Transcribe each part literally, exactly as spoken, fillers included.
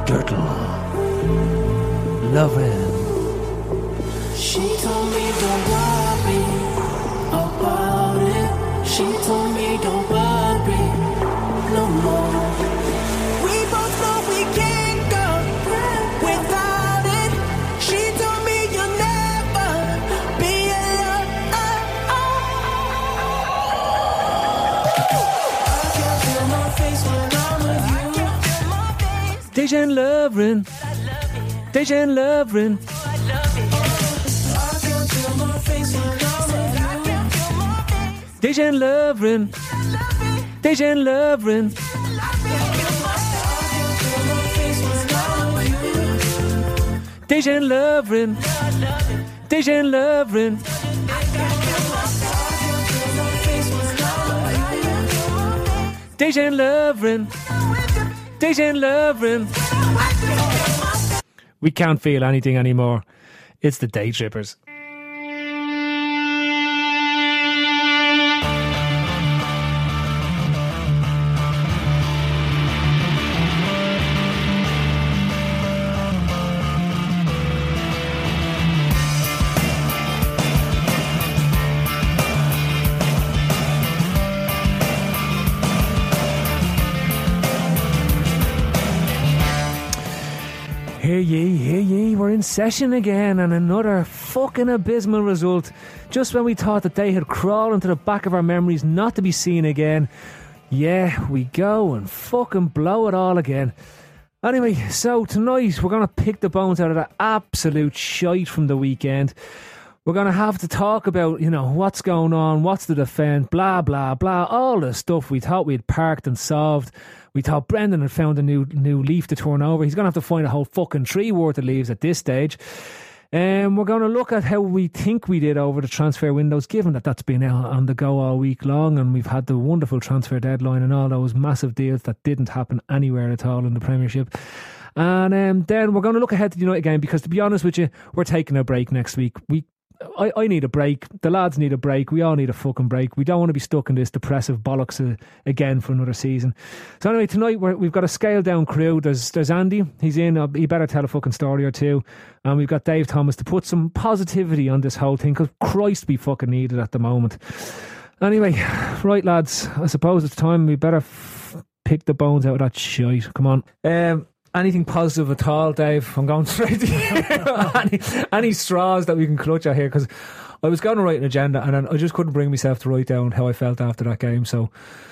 Skirtle. Loving. She told me don't worry about it. She told me don't worry no more. We both know we can't go without it. She told me you'll never be alone. I can feel my face when I'm with you. Dejan Lovren. Dejan Lovren. Dejan Lovren. Dejan Lovren. Dejan Lovren. Dejan Lovren. Dejan Lovren. Dejan Lovren. We can't feel anything anymore. It's the Day Trippers. Hear ye, hear ye, we're in session again, and another fucking abysmal result. Just when we thought that they had crawled into the back of our memories not to be seen again, yeah, we go and fucking blow it all again. Anyway, so tonight we're going to pick the bones out of that absolute shite from the weekend. We're going to have to talk about, you know, what's going on, what's the defence, blah, blah, blah, all the stuff we thought we'd parked and solved. We thought Brendan had found a new new leaf to turn over. He's going to have to find a whole fucking tree worth of leaves at this stage. And um, we're going to look at how we think we did over the transfer windows, given that that's been out on the go all week long, and we've had the wonderful transfer deadline and all those massive deals that didn't happen anywhere at all in the Premiership. And um, then we're going to look ahead to the United game, because to be honest with you, we're taking a break next week. We I, I need a break. The lads need a break. We all need a fucking break. We don't want to be stuck in this depressive bollocks uh, again for another season. So anyway, tonight we're, we've got a scaled down crew. There's there's Andy. He's in. Uh, he better tell a fucking story or two. And we've got Dave Thomas to put some positivity on this whole thing, because Christ, we fucking need it at the moment. Anyway, right lads, I suppose it's time we better f- pick the bones out of that shite. Come on. Um... Anything positive at all, Dave? I'm going straight to you. any, any straws that we can clutch at here? Because I was going to write an agenda and I just couldn't bring myself to write down how I felt after that game. So,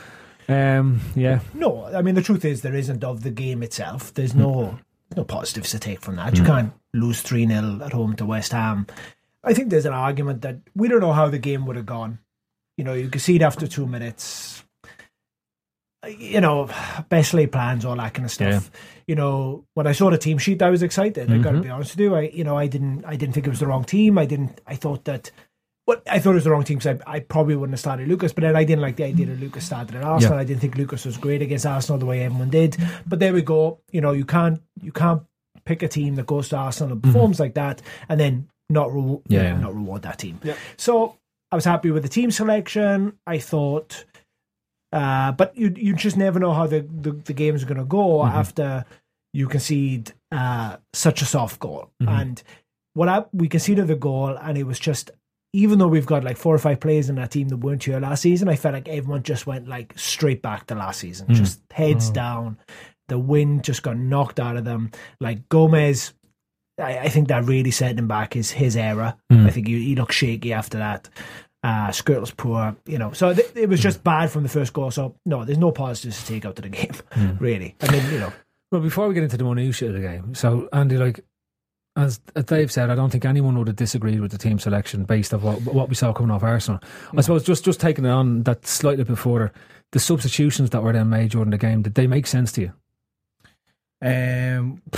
um, yeah. No, I mean, the truth is there isn't of the game itself. There's no no positives to take from that. Mm. You can't lose three nil at home to West Ham. I think there's an argument that we don't know how the game would have gone. You know, you concede after two minutes. You know, best laid plans, all that kind of stuff. Yeah. You know, when I saw the team sheet, I was excited. Mm-hmm. I got to be honest with you. I, you know, I didn't, I didn't think it was the wrong team. I didn't. I thought that, well, I thought it was the wrong team because I, I probably wouldn't have started Lucas. But then I didn't like the idea that Lucas started at Arsenal. Yeah. I didn't think Lucas was great against Arsenal the way everyone did. But there we go. You know, you can't, you can't pick a team that goes to Arsenal and performs mm-hmm. like that, and then not, re- yeah, you know, not reward that team. Yeah. So I was happy with the team selection. I thought. Uh, but you you just never know how the, the, the games are going to go mm-hmm. after you concede uh, such a soft goal. Mm-hmm. And what I, we conceded the goal, and it was just, even though we've got like four or five players in that team that weren't here last season, I felt like everyone just went like straight back to last season, mm-hmm. just heads oh. down. The wind just got knocked out of them. Like Gomez, I, I think that really set him back. His his era. Mm-hmm. I think he, he looked shaky after that. Uh, Skirtle's poor, you know. So th- it was just bad from the first goal. So no, there's no positives to take out to the game, mm. really. I mean, you know. Well, before we get into the minutiae of the game, so Andy, like as Dave said, I don't think anyone would have disagreed with the team selection based on what what we saw coming off Arsenal. Mm. I suppose just just taking it on that slightly bit further, the substitutions that were then made during the game, did they make sense to you? Um,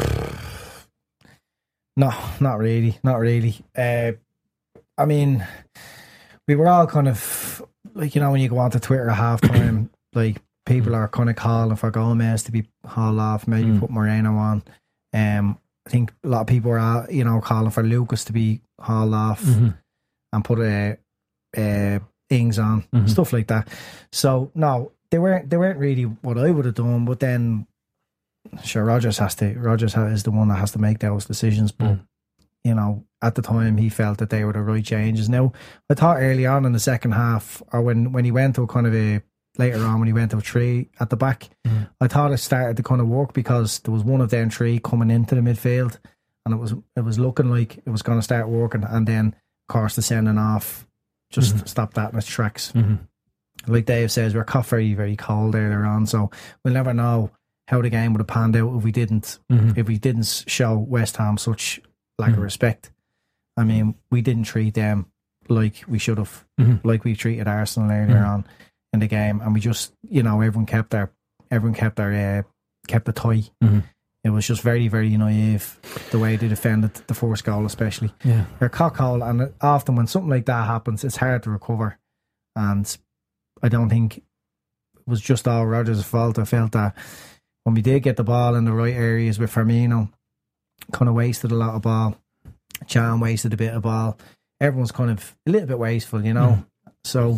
no, not really, not really. Uh, I mean. We were all kind of, like, you know, when you go onto Twitter at half time, like, people are kind of calling for Gomez to be hauled off, maybe mm. put Moreno on. Um, I think a lot of people are, you know, calling for Lucas to be hauled off mm-hmm. and put a, a Ings on, mm-hmm. stuff like that. So, no, they weren't, they weren't really what I would have done, but then sure, Rodgers has to. Rodgers ha- is the one that has to make those decisions. But Mm. you know, at the time, he felt that they were the right changes. Now, I thought early on in the second half, or when when he went to kind of a later on when he went to a three at the back, Mm. I thought it started to kind of work because there was one of them three coming into the midfield, and it was it was looking like it was going to start working, and then of course the sending off just Mhm. stopped that in its tracks. Mm-hmm. Like Dave says, we're caught very, very cold earlier on, so we'll never know how the game would have panned out if we didn't Mm-hmm. if we didn't show West Ham such lack Mhm. of respect. I mean, we didn't treat them like we should have, Mhm. like we treated Arsenal earlier Mhm. on in the game, and we just, you know, everyone kept their everyone kept their uh, kept the tie. Mm-hmm. It was just very, very naive the way they defended the first goal, especially. Yeah. They're cockhold, and often when something like that happens, it's hard to recover. And I don't think it was just all Rodgers' fault. I felt that when we did get the ball in the right areas with Firmino, kind of wasted a lot of ball. Chan wasted a bit of ball. Everyone's kind of a little bit wasteful, you know. Mm. So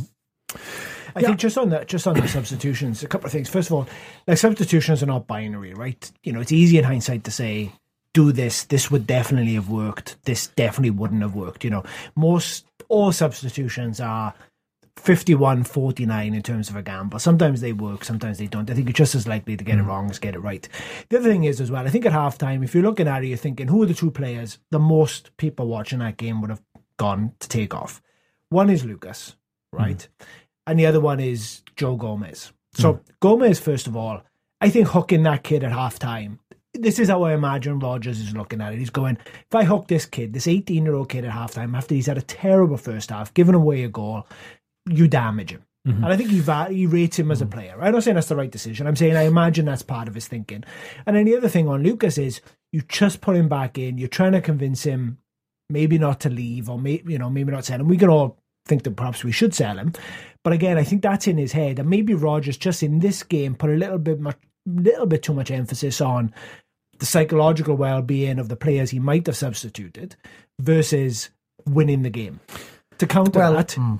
I think just on the just on the substitutions, a couple of things. First of all, like substitutions are not binary, right? You know, it's easy in hindsight to say, do this, this would definitely have worked, this definitely wouldn't have worked. You know, most all substitutions are fifty-one forty-nine in terms of a gamble. Sometimes they work, sometimes they don't. I think you're just as likely to get it wrong as get it right. The other thing is as well, I think at halftime, if you're looking at it, you're thinking, who are the two players the most people watching that game would have gone to take off? One is Lucas, right? Mm. And the other one is Joe Gomez. So mm. Gomez, first of all, I think hooking that kid at halftime, this is how I imagine Rodgers is looking at it. He's going, if I hook this kid, this eighteen-year-old kid at halftime, after he's had a terrible first half, giving away a goal, you damage him. Mm-hmm. And I think he, va- he rates him as a player. I'm not saying that's the right decision. I'm saying I imagine that's part of his thinking. And then the other thing on Lucas is you just put him back in. You're trying to convince him maybe not to leave or maybe, you know, maybe not sell him. We can all think that perhaps we should sell him. But again, I think that's in his head. And maybe Rodgers just in this game put a little bit much, little bit too much emphasis on the psychological well-being of the players he might have substituted versus winning the game. To counter well, that, mm.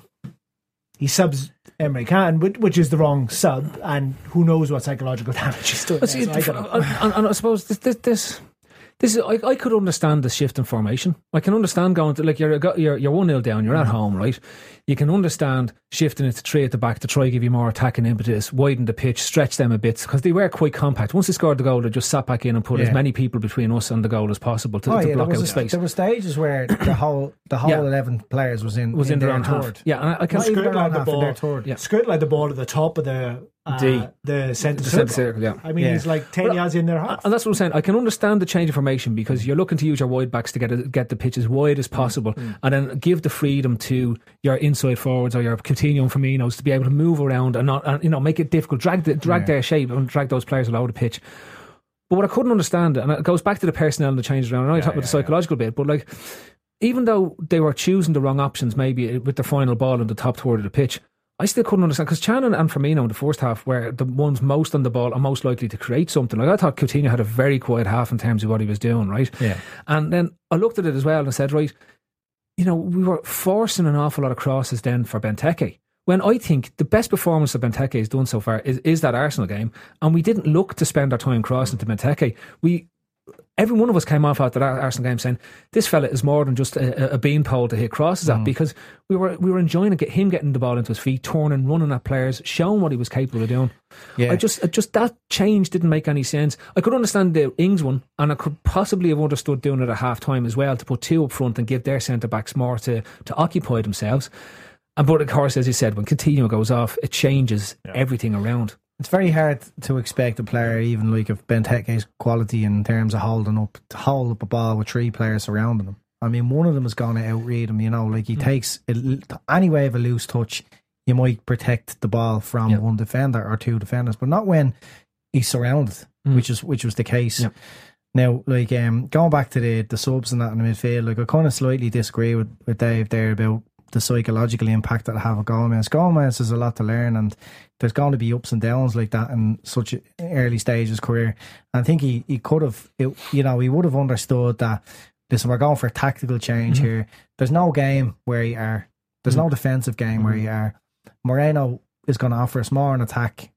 he subs Emre Can, which is the wrong sub, and who knows what psychological damage he's doing. See, so I don't know. and, and I suppose this, this, this, this is, I, I could understand the shift in formation. I can understand going to, like, you're you're you're one nil down, you're at home, right? You can understand shifting it to three at the back to try to give you more attacking impetus, widen the pitch, stretch them a bit, because they were quite compact. Once they scored the goal, they just sat back in and put yeah. as many people between us and the goal as possible to, oh, to yeah, block out a, space. There were stages where the whole the whole yeah. eleven players was in was in, in their their own half. third. Yeah, and I, I can Not even their like own the half in ball. their third. Yeah. Skirt like the ball at the top of the uh, D. the centre the circle. centre circle. Yeah, I mean, Yeah. he's like ten But, yards in their half. and that's what I'm saying. I can understand the change of formation because you're looking to use your wide backs to get a, get the pitch as wide as possible, Mm. and then give the freedom to your inside forwards or your Coutinho and Firminos to be able to move around and not, and, you know, make it difficult, drag the, drag Yeah. their shape and drag those players all over the pitch. But what I couldn't understand, and it goes back to the personnel and the changes around. I know you Yeah, talk about yeah, the psychological bit, but like, even though they were choosing the wrong options, maybe with the final ball in the top third of the pitch, I still couldn't understand because Chan and, and Firmino in the first half were the ones most on the ball and most likely to create something. Like I thought Coutinho had a very quiet half in terms of what he was doing, right? Yeah. And then I looked at it as well and said, right, you know, we were forcing an awful lot of crosses then for Benteke. When I think the best performance that Benteke has done so far is, is that Arsenal game, and we didn't look to spend our time crossing to Benteke. We, every one of us came off after that Arsenal game saying this fella is more than just a, a beanpole to hit crosses at, Mm. because we were we were enjoying it, him getting the ball into his feet, turning, running at players, showing what he was capable of doing. Yeah. I just, I just that change didn't make any sense. I could understand the Ings one, and I could possibly have understood doing it at half time as well to put two up front and give their centre backs more to to occupy themselves. And but of course, as you said, when Coutinho goes off, it changes Yeah. everything around. It's very hard to expect a player, even like of Benteke's quality in terms of holding up, to hold up a ball with three players surrounding him. I mean, one of them is going to outread him, you know, like he mm. takes a, any way of a loose touch, you might protect the ball from yep. one defender or two defenders, but not when he's surrounded, mm. which is which was the case. Yep. Now, like um, going back to the, the subs and that in the midfield, like I kind of slightly disagree with, with Dave there about the psychological impact that have a Gomez. Gomez has a lot to learn, and there's going to be ups and downs like that in such an early stage of his career. And I think he, he could have, it, you know, he would have understood that, listen, we're going for a tactical change mm-hmm. here. There's no game where you are. There's mm-hmm. no defensive game mm-hmm. where you are. Moreno is going to offer us more an attack,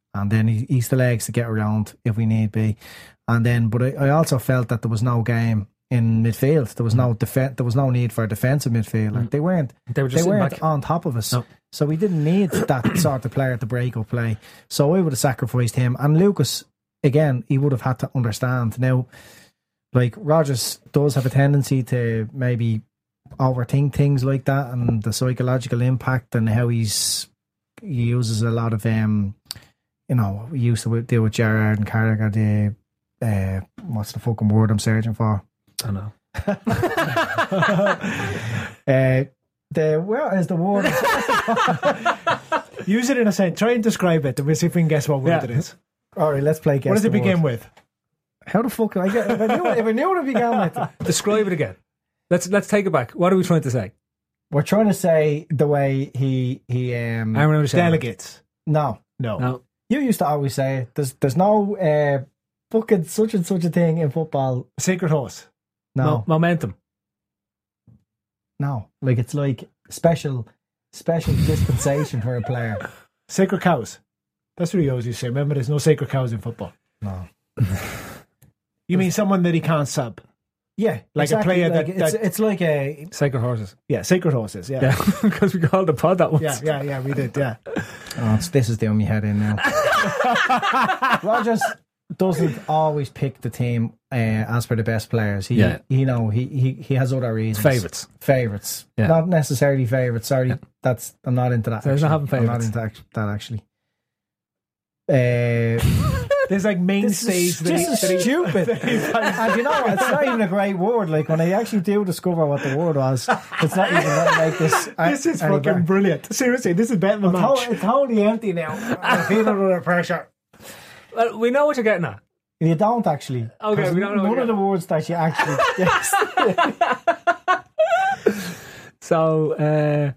and then he, he's the legs to get around if we need be. And then, but I, I also felt that there was no game in midfield. There was no def- There was no need for a defensive midfield. Like, they weren't. They were just they sitting weren't back. on top of us. No. So we didn't need that sort of player to break up play. So I would have sacrificed him. And Lucas, again, he would have had to understand. Now, like, Rodgers does have a tendency to maybe overthink things like that, and the psychological impact, and how he's he uses a lot of um you know, we used to deal with Gerrard and Carragher, the uh what's the fucking word I'm searching for? I know. uh the where is the word? Use it in a sentence. Try and describe it, and we'll see if we can guess what word Yeah. it is. All right, let's play guess What does the it begin word. with? How the fuck can I get if I knew if I knew what it began with? Describe it again. Let's let's take it back. What are we trying to say? We're trying to say the way he he um I remember saying Delegates. no. No. No. You used to always say there's there's no uh fucking such and such a thing in football. Sacred horse. No. Mo- momentum. No. Like it's like special special dispensation for a player. Sacred cows. That's what he always used to say. Remember, there's no sacred cows in football. No. You mean someone that he can't sub? Yeah. Like a exactly. player like that- it's that- it's like a Sacred horses. Yeah, sacred horses. Yeah. Yeah, because we called the pod that once. Yeah, yeah, yeah, we did, yeah. oh, it's, this is doing me head in now. Rodgers doesn't always pick the team uh, as per the best players. He, Yeah. you know, he, he, he has other reasons. Favourites. Favourites. Yeah. Not necessarily favourites. Sorry, that's I'm not into that. So he's not actually. having I'm not favourites. into act- that actually. Uh, There's like mainstays this that is, he, this that he- is stupid. And you know what? It's not even a great word. Like when I actually do discover what the word was, it's not even going to make this. This is any fucking better. brilliant. Seriously, this is better than It's, match. to- it's totally empty now. I'm feeling under pressure. Well, we know what you're getting at. You don't actually. Okay, 'Cause we don't know None what of the words that you actually guessed. So, uh,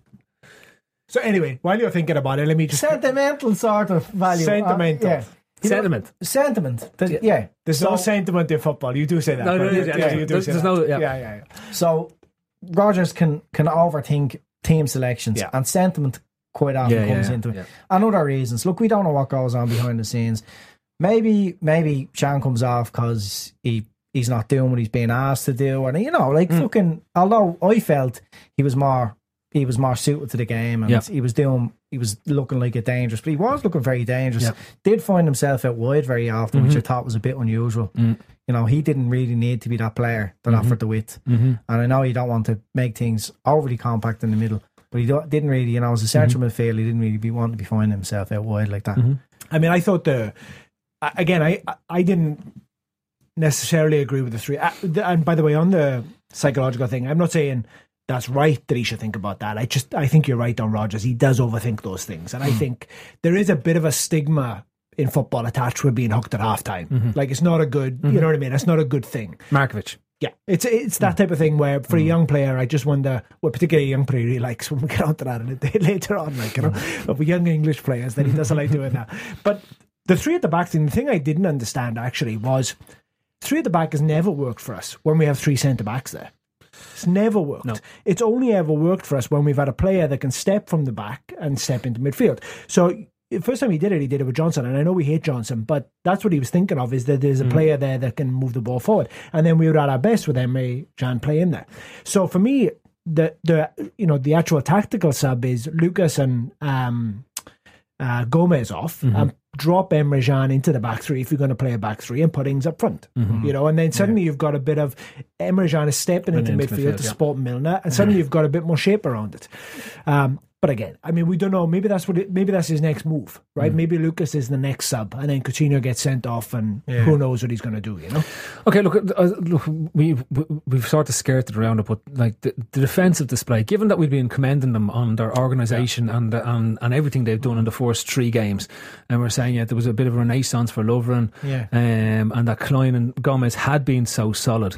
So anyway, while you're thinking about it, let me just... Sentimental sort of value. Sentimental. Uh, yeah. You know, sentiment. sentiment. There's- yeah. There's So- no sentiment in football. You do say that. No, no, but- no, yeah, you do there's- say there's that. no- yeah. yeah, yeah, yeah. So Rodgers can can overthink team selections, Yeah. and sentiment quite often Yeah, yeah, comes yeah, into it. yeah. And other reasons. Look, we don't know what goes on behind the scenes. Maybe maybe Sean comes off because he he's not doing what he's being asked to do, and you know, like Mm. fucking. Although I felt he was more he was more suited to the game, and Yeah. he was doing he was looking like a dangerous, but he was looking very dangerous. Yeah. Did find himself out wide very often, which I thought was a bit unusual. Mm. You know, he didn't really need to be that player that offered the width. Mm-hmm. And I know you don't want to make things overly compact in the middle, but he don't, didn't really, you know, as a central midfield, he didn't really be wanting to be finding himself out wide like that. Mm-hmm. I mean, I thought the... I- Again, I I didn't necessarily agree with the three. Uh, the- And by the way, on the psychological thing, I'm not saying that's right that he should think about that. I just I think you're right on Rodgers. He does overthink those things, and I think there is a bit of a stigma in football attached with being hooked at halftime. Like it's not a good, you know what I mean? It's not a good thing. Markovic. Yeah, it's it's that type of thing where for a young player, I just wonder what particularly a young player he likes when we get onto that in a day later on, like you know, of young English players that he doesn't like doing that. But the three at the back thing, the thing I didn't understand actually was three at the back has never worked for us when we have three centre backs there. It's never worked. No. It's only ever worked for us when we've had a player that can step from the back and step into midfield. So the first time he did it, he did it with Johnson, and I know we hate Johnson, but that's what he was thinking of, is that there's a player there that can move the ball forward. And then we were at our best with Emre Can playing there. So for me, the the you know the actual tactical sub is Lucas and um, uh, Gomez off and drop Emre Can into the back three if you're going to play a back three and put Ings up front. You know, and then suddenly you've got a bit of Emre Can is stepping into, into midfield, midfield, to yeah. support Milner, and suddenly you've got a bit more shape around it. Um, But again, I mean, we don't know. Maybe that's what. It, maybe that's his next move, right? Maybe Lucas is the next sub, and then Coutinho gets sent off, and who knows what he's going to do? You know. Okay, look, uh, look, we we- we've sort of skirted around it, but like the, the defensive display, given that we've been commending them on their organisation and, and and everything they've done in the first three games, and we're saying yeah, there was a bit of a renaissance for Lovren, Yeah. um, and that Klein and Gomez had been so solid.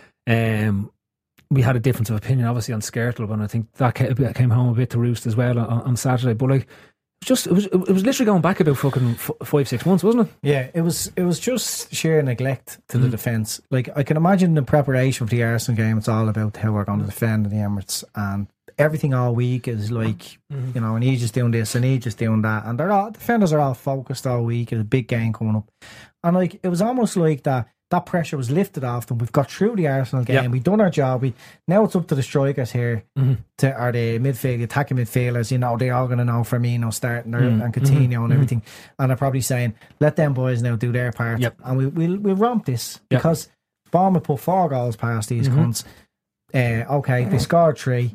Um, we had a difference of opinion, obviously, on Skirtle, and I think that ca- came home a bit to roost as well on, on Saturday. But like, it was just it was it was literally going back about fucking f- five six months, wasn't it? Yeah, it was it was just sheer neglect to the defence. Like I can imagine the preparation for the Arsenal game, it's all about how we're going to defend in the Emirates, and everything all week is like, Mm-hmm. you know, and he's just doing this and he's just doing that. And they're all, defenders are all focused all week. There's a big game coming up. And like, it was almost like that that pressure was lifted off them. We've got through the Arsenal game. Yep. We've done our job. We Now it's up to the strikers here, Mm-hmm. to, or the midfield, the attacking midfielders. You know, they're all going to know Firmino starting there Mm-hmm. and Coutinho and everything. And they're probably saying, let them boys now do their part. Yep. And we, we'll, we'll romp this Yep. because Bournemouth put four goals past these Mm-hmm. cunts. Uh, okay, they scored three.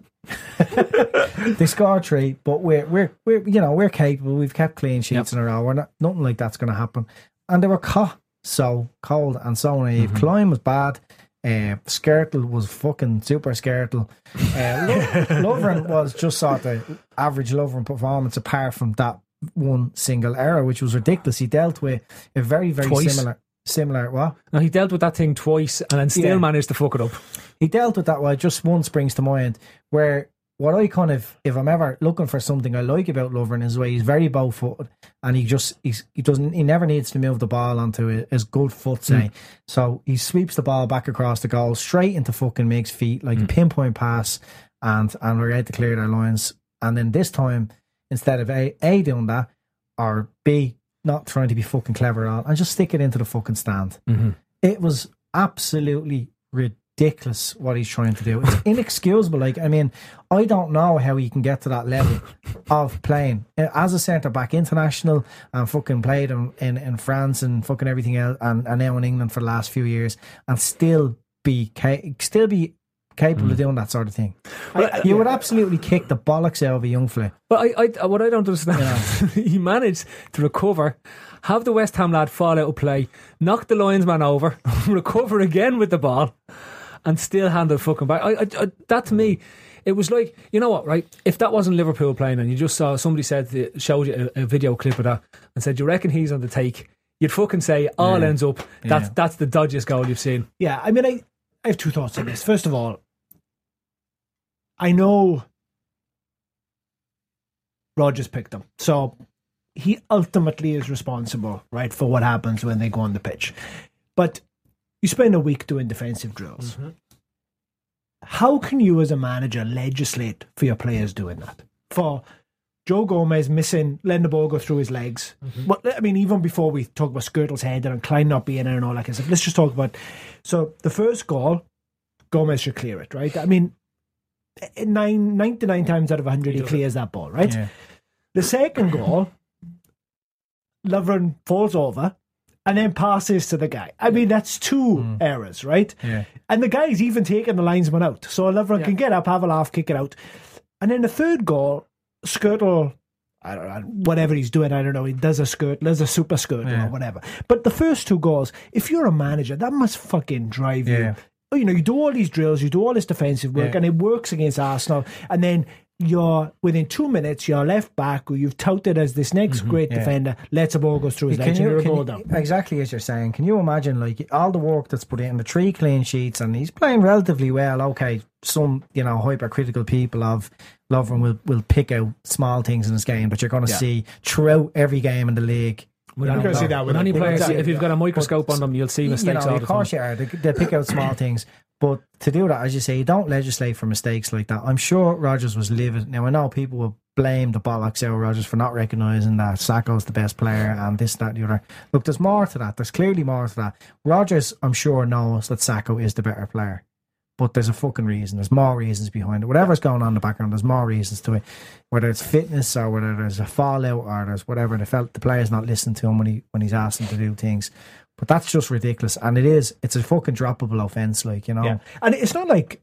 They scored three, but we're we're we're you know we're capable. We've kept clean sheets Yep. in a row. We're not nothing like that's going to happen. And they were caught so cold and so naive. Mm-hmm. Klein was bad. Uh, Skirtle was fucking super Skirtle. Uh, Lo- Lovren was just sort of average Lovren performance apart from that one single error, which was ridiculous. He dealt with a very very Twice. similar similar what. Now, he dealt with that thing twice and then still Yeah. managed to fuck it up. He dealt with that well. Just one springs to mind where what I kind of, if I'm ever looking for something I like about Lovren is the way he's very bow footed and he just he's, he doesn't he never needs to move the ball onto his good foot, say. Mm. So he sweeps the ball back across the goal straight into fucking Miggs' feet like mm. a pinpoint pass, and and we're able to clear their lines. And then this time, instead of A, A doing that, or B not trying to be fucking clever at all, and just stick it into the fucking stand. Mm-hmm. It was absolutely ridiculous what he's trying to do. It's inexcusable. Like, I mean, I don't know how he can get to that level of playing as a centre back, international, and fucking played in, in, in France and fucking everything else, and, and now in England for the last few years, and still be still be capable mm. of doing that sort of thing. Well, I, you would absolutely kick the bollocks out of a young fella. But I, I, what I don't understand, yeah. he managed to recover, have the West Ham lad fall out of play, knock the linesman over, recover again with the ball, and still hand it fucking back. I, I, I, that to me, it was like, you know what, right? If that wasn't Liverpool playing and you just saw somebody said showed you a, a video clip of that and said, you reckon he's on the take? You'd fucking say all yeah. ends up. That's yeah. that's the dodgiest goal you've seen. Yeah, I mean, I, I have two thoughts on this. First of all, I know Rodgers picked them, so he ultimately is responsible, right, for what happens when they go on the pitch. But you spend a week doing defensive drills. Mm-hmm. How can you, as a manager, legislate for your players doing that? For Joe Gomez missing, letting the ball go through his legs. Mm-hmm. But I mean, even before we talk about Skirtle's header and Klein not being there and all that kind of stuff, let's just talk about. So the first goal, Gomez should clear it, right? I mean, nine, ninety-nine times out of one hundred, he clears that ball, right? Yeah. The second goal, Lovren falls over and then passes to the guy. I mean, that's two mm. errors, right? Yeah. And the guy's even taking the linesman out. So Lovren yeah. can get up, have a laugh, kick it out. And then the third goal, Skirtle, I don't know, whatever he's doing, I don't know, he does a skirt, does a super skirt yeah. or whatever. But the first two goals, if you're a manager, that must fucking drive yeah. you. You know, you do all these drills, you do all this defensive work, yeah. and it works against Arsenal. And then you're, within two minutes, you're left back, who you've touted as this next mm-hmm, great yeah. defender, lets a ball go through his legs and you're a goal down. Exactly as you're saying. Can you imagine, like, all the work that's put in, the three clean sheets, and he's playing relatively well. Okay, some, you know, hypercritical people of Lovren will, will pick out small things in this game, but you're going to yeah. see throughout every game in the league. We're not going to see that with any players. Exactly. If you've got a microscope but, on them, you'll see mistakes you know, all the time. Of course you are. They, they pick out small things. But to do that, as you say, you don't legislate for mistakes like that. I'm sure Rodgers was livid. Now, I know people will blame the bollocks out of Rodgers for not recognising that Sacco's the best player and this, that, and the other. Look, there's more to that. There's clearly more to that. Rodgers, I'm sure, knows that Sacco is the better player. But there's a fucking reason. There's more reasons behind it. Whatever's going on in the background, there's more reasons to it. Whether it's fitness or whether there's a fallout or there's whatever. They felt the player's not listening to him when he when he's asked him to do things. But that's just ridiculous. And it is, it's a fucking droppable offence, like, you know. Yeah. And it's not like,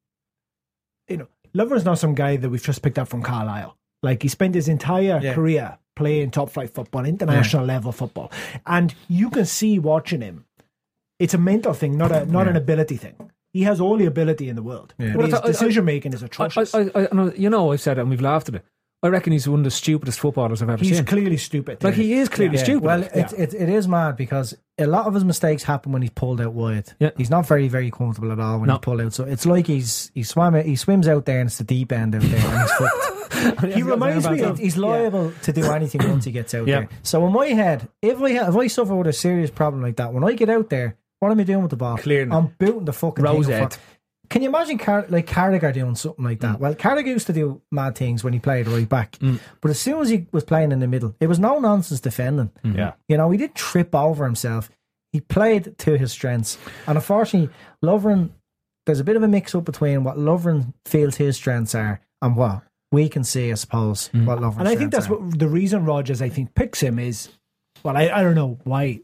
you know, Lovren's not some guy that we've just picked up from Carlisle. Like, he spent his entire yeah. career playing top flight football, international yeah. level football. And you can see watching him, it's a mental thing, not a not yeah. an ability thing. He has all the ability in the world. Yeah. But his decision making is atrocious. I, I, I, you know, I've said it and we've laughed at it. I reckon he's one of the stupidest footballers I've ever he's seen. He's clearly stupid. Like, he is clearly yeah. stupid. Well, yeah. it, it, it is mad because a lot of his mistakes happen when he's pulled out wide. Yeah. He's not very, very comfortable at all when no. he's pulled out. So it's like he's he swam he swims out there and it's the deep end out there and he's fucked. He reminds me of, he's liable yeah. to do anything once he gets out yeah. there. So in my head, if I if I suffer with a serious problem like that, when I get out there, what am I doing with the ball? Clearing I'm booting the fucking Rose thing head. Can you imagine Car- like Carragher doing something like that? Mm. Well, Carragher used to do mad things when he played right back, mm. but as soon as he was playing in the middle, it was no nonsense defending. Mm. Yeah, you know, he didn't trip over himself. He played to his strengths, and unfortunately, Lovren. There's a bit of a mix up between what Lovren feels his strengths are and what we can see, I suppose, mm. what Lovren's and I think that's are. what the reason Rodgers, I think, picks him is. Well, I, I don't know why.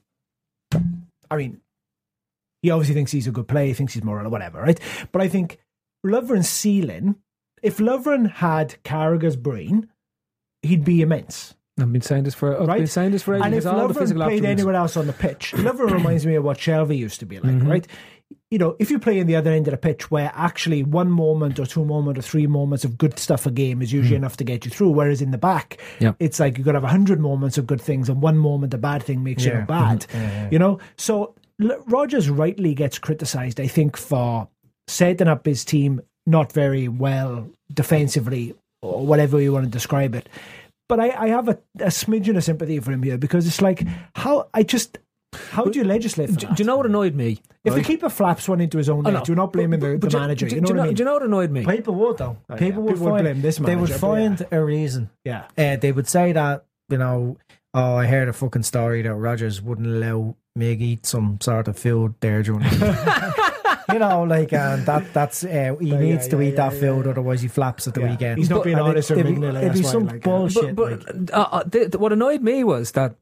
I mean, he obviously thinks he's a good player. He thinks he's moral or whatever, right? But I think Lovren's ceiling, if Lovren had Carragher's brain, he'd be immense. I've been saying this for I've right? been saying this for ages. And if all Lovren played anywhere else on the pitch, Lovren reminds me of what Shelby used to be like, mm-hmm. right? You know, if you play in the other end of the pitch where actually one moment or two moments or three moments of good stuff a game is usually mm. enough to get you through, whereas in the back, yep. it's like you've got to have a hundred moments of good things and one moment a bad thing makes yeah. you look bad. Mm-hmm. Yeah, yeah. You know, so L- Rodgers rightly gets criticised, I think, for setting up his team not very well defensively or whatever you want to describe it. But I, I have a, a smidgen of sympathy for him here because it's like, how I just... How do you legislate for do, that? do you know what annoyed me? If right? the keeper flaps one into his own net, you're not blaming the, the do, manager. Do, you know do, what I mean? Do you know what annoyed me? People would, though. Oh, people yeah. would, People find, would blame this manager. They would find yeah. a reason. Yeah. Uh, they would say that, you know, oh, I heard a fucking story that Rodgers wouldn't allow Mig eat some sort of food there during you know, like, and that that's uh, he yeah, needs yeah, to yeah, eat that yeah, fould, yeah. otherwise he flaps at the yeah. weekend. He's not but, being honest or it'd, being it'd be some like, bullshit. But, but like. uh, uh, the, the, what annoyed me was that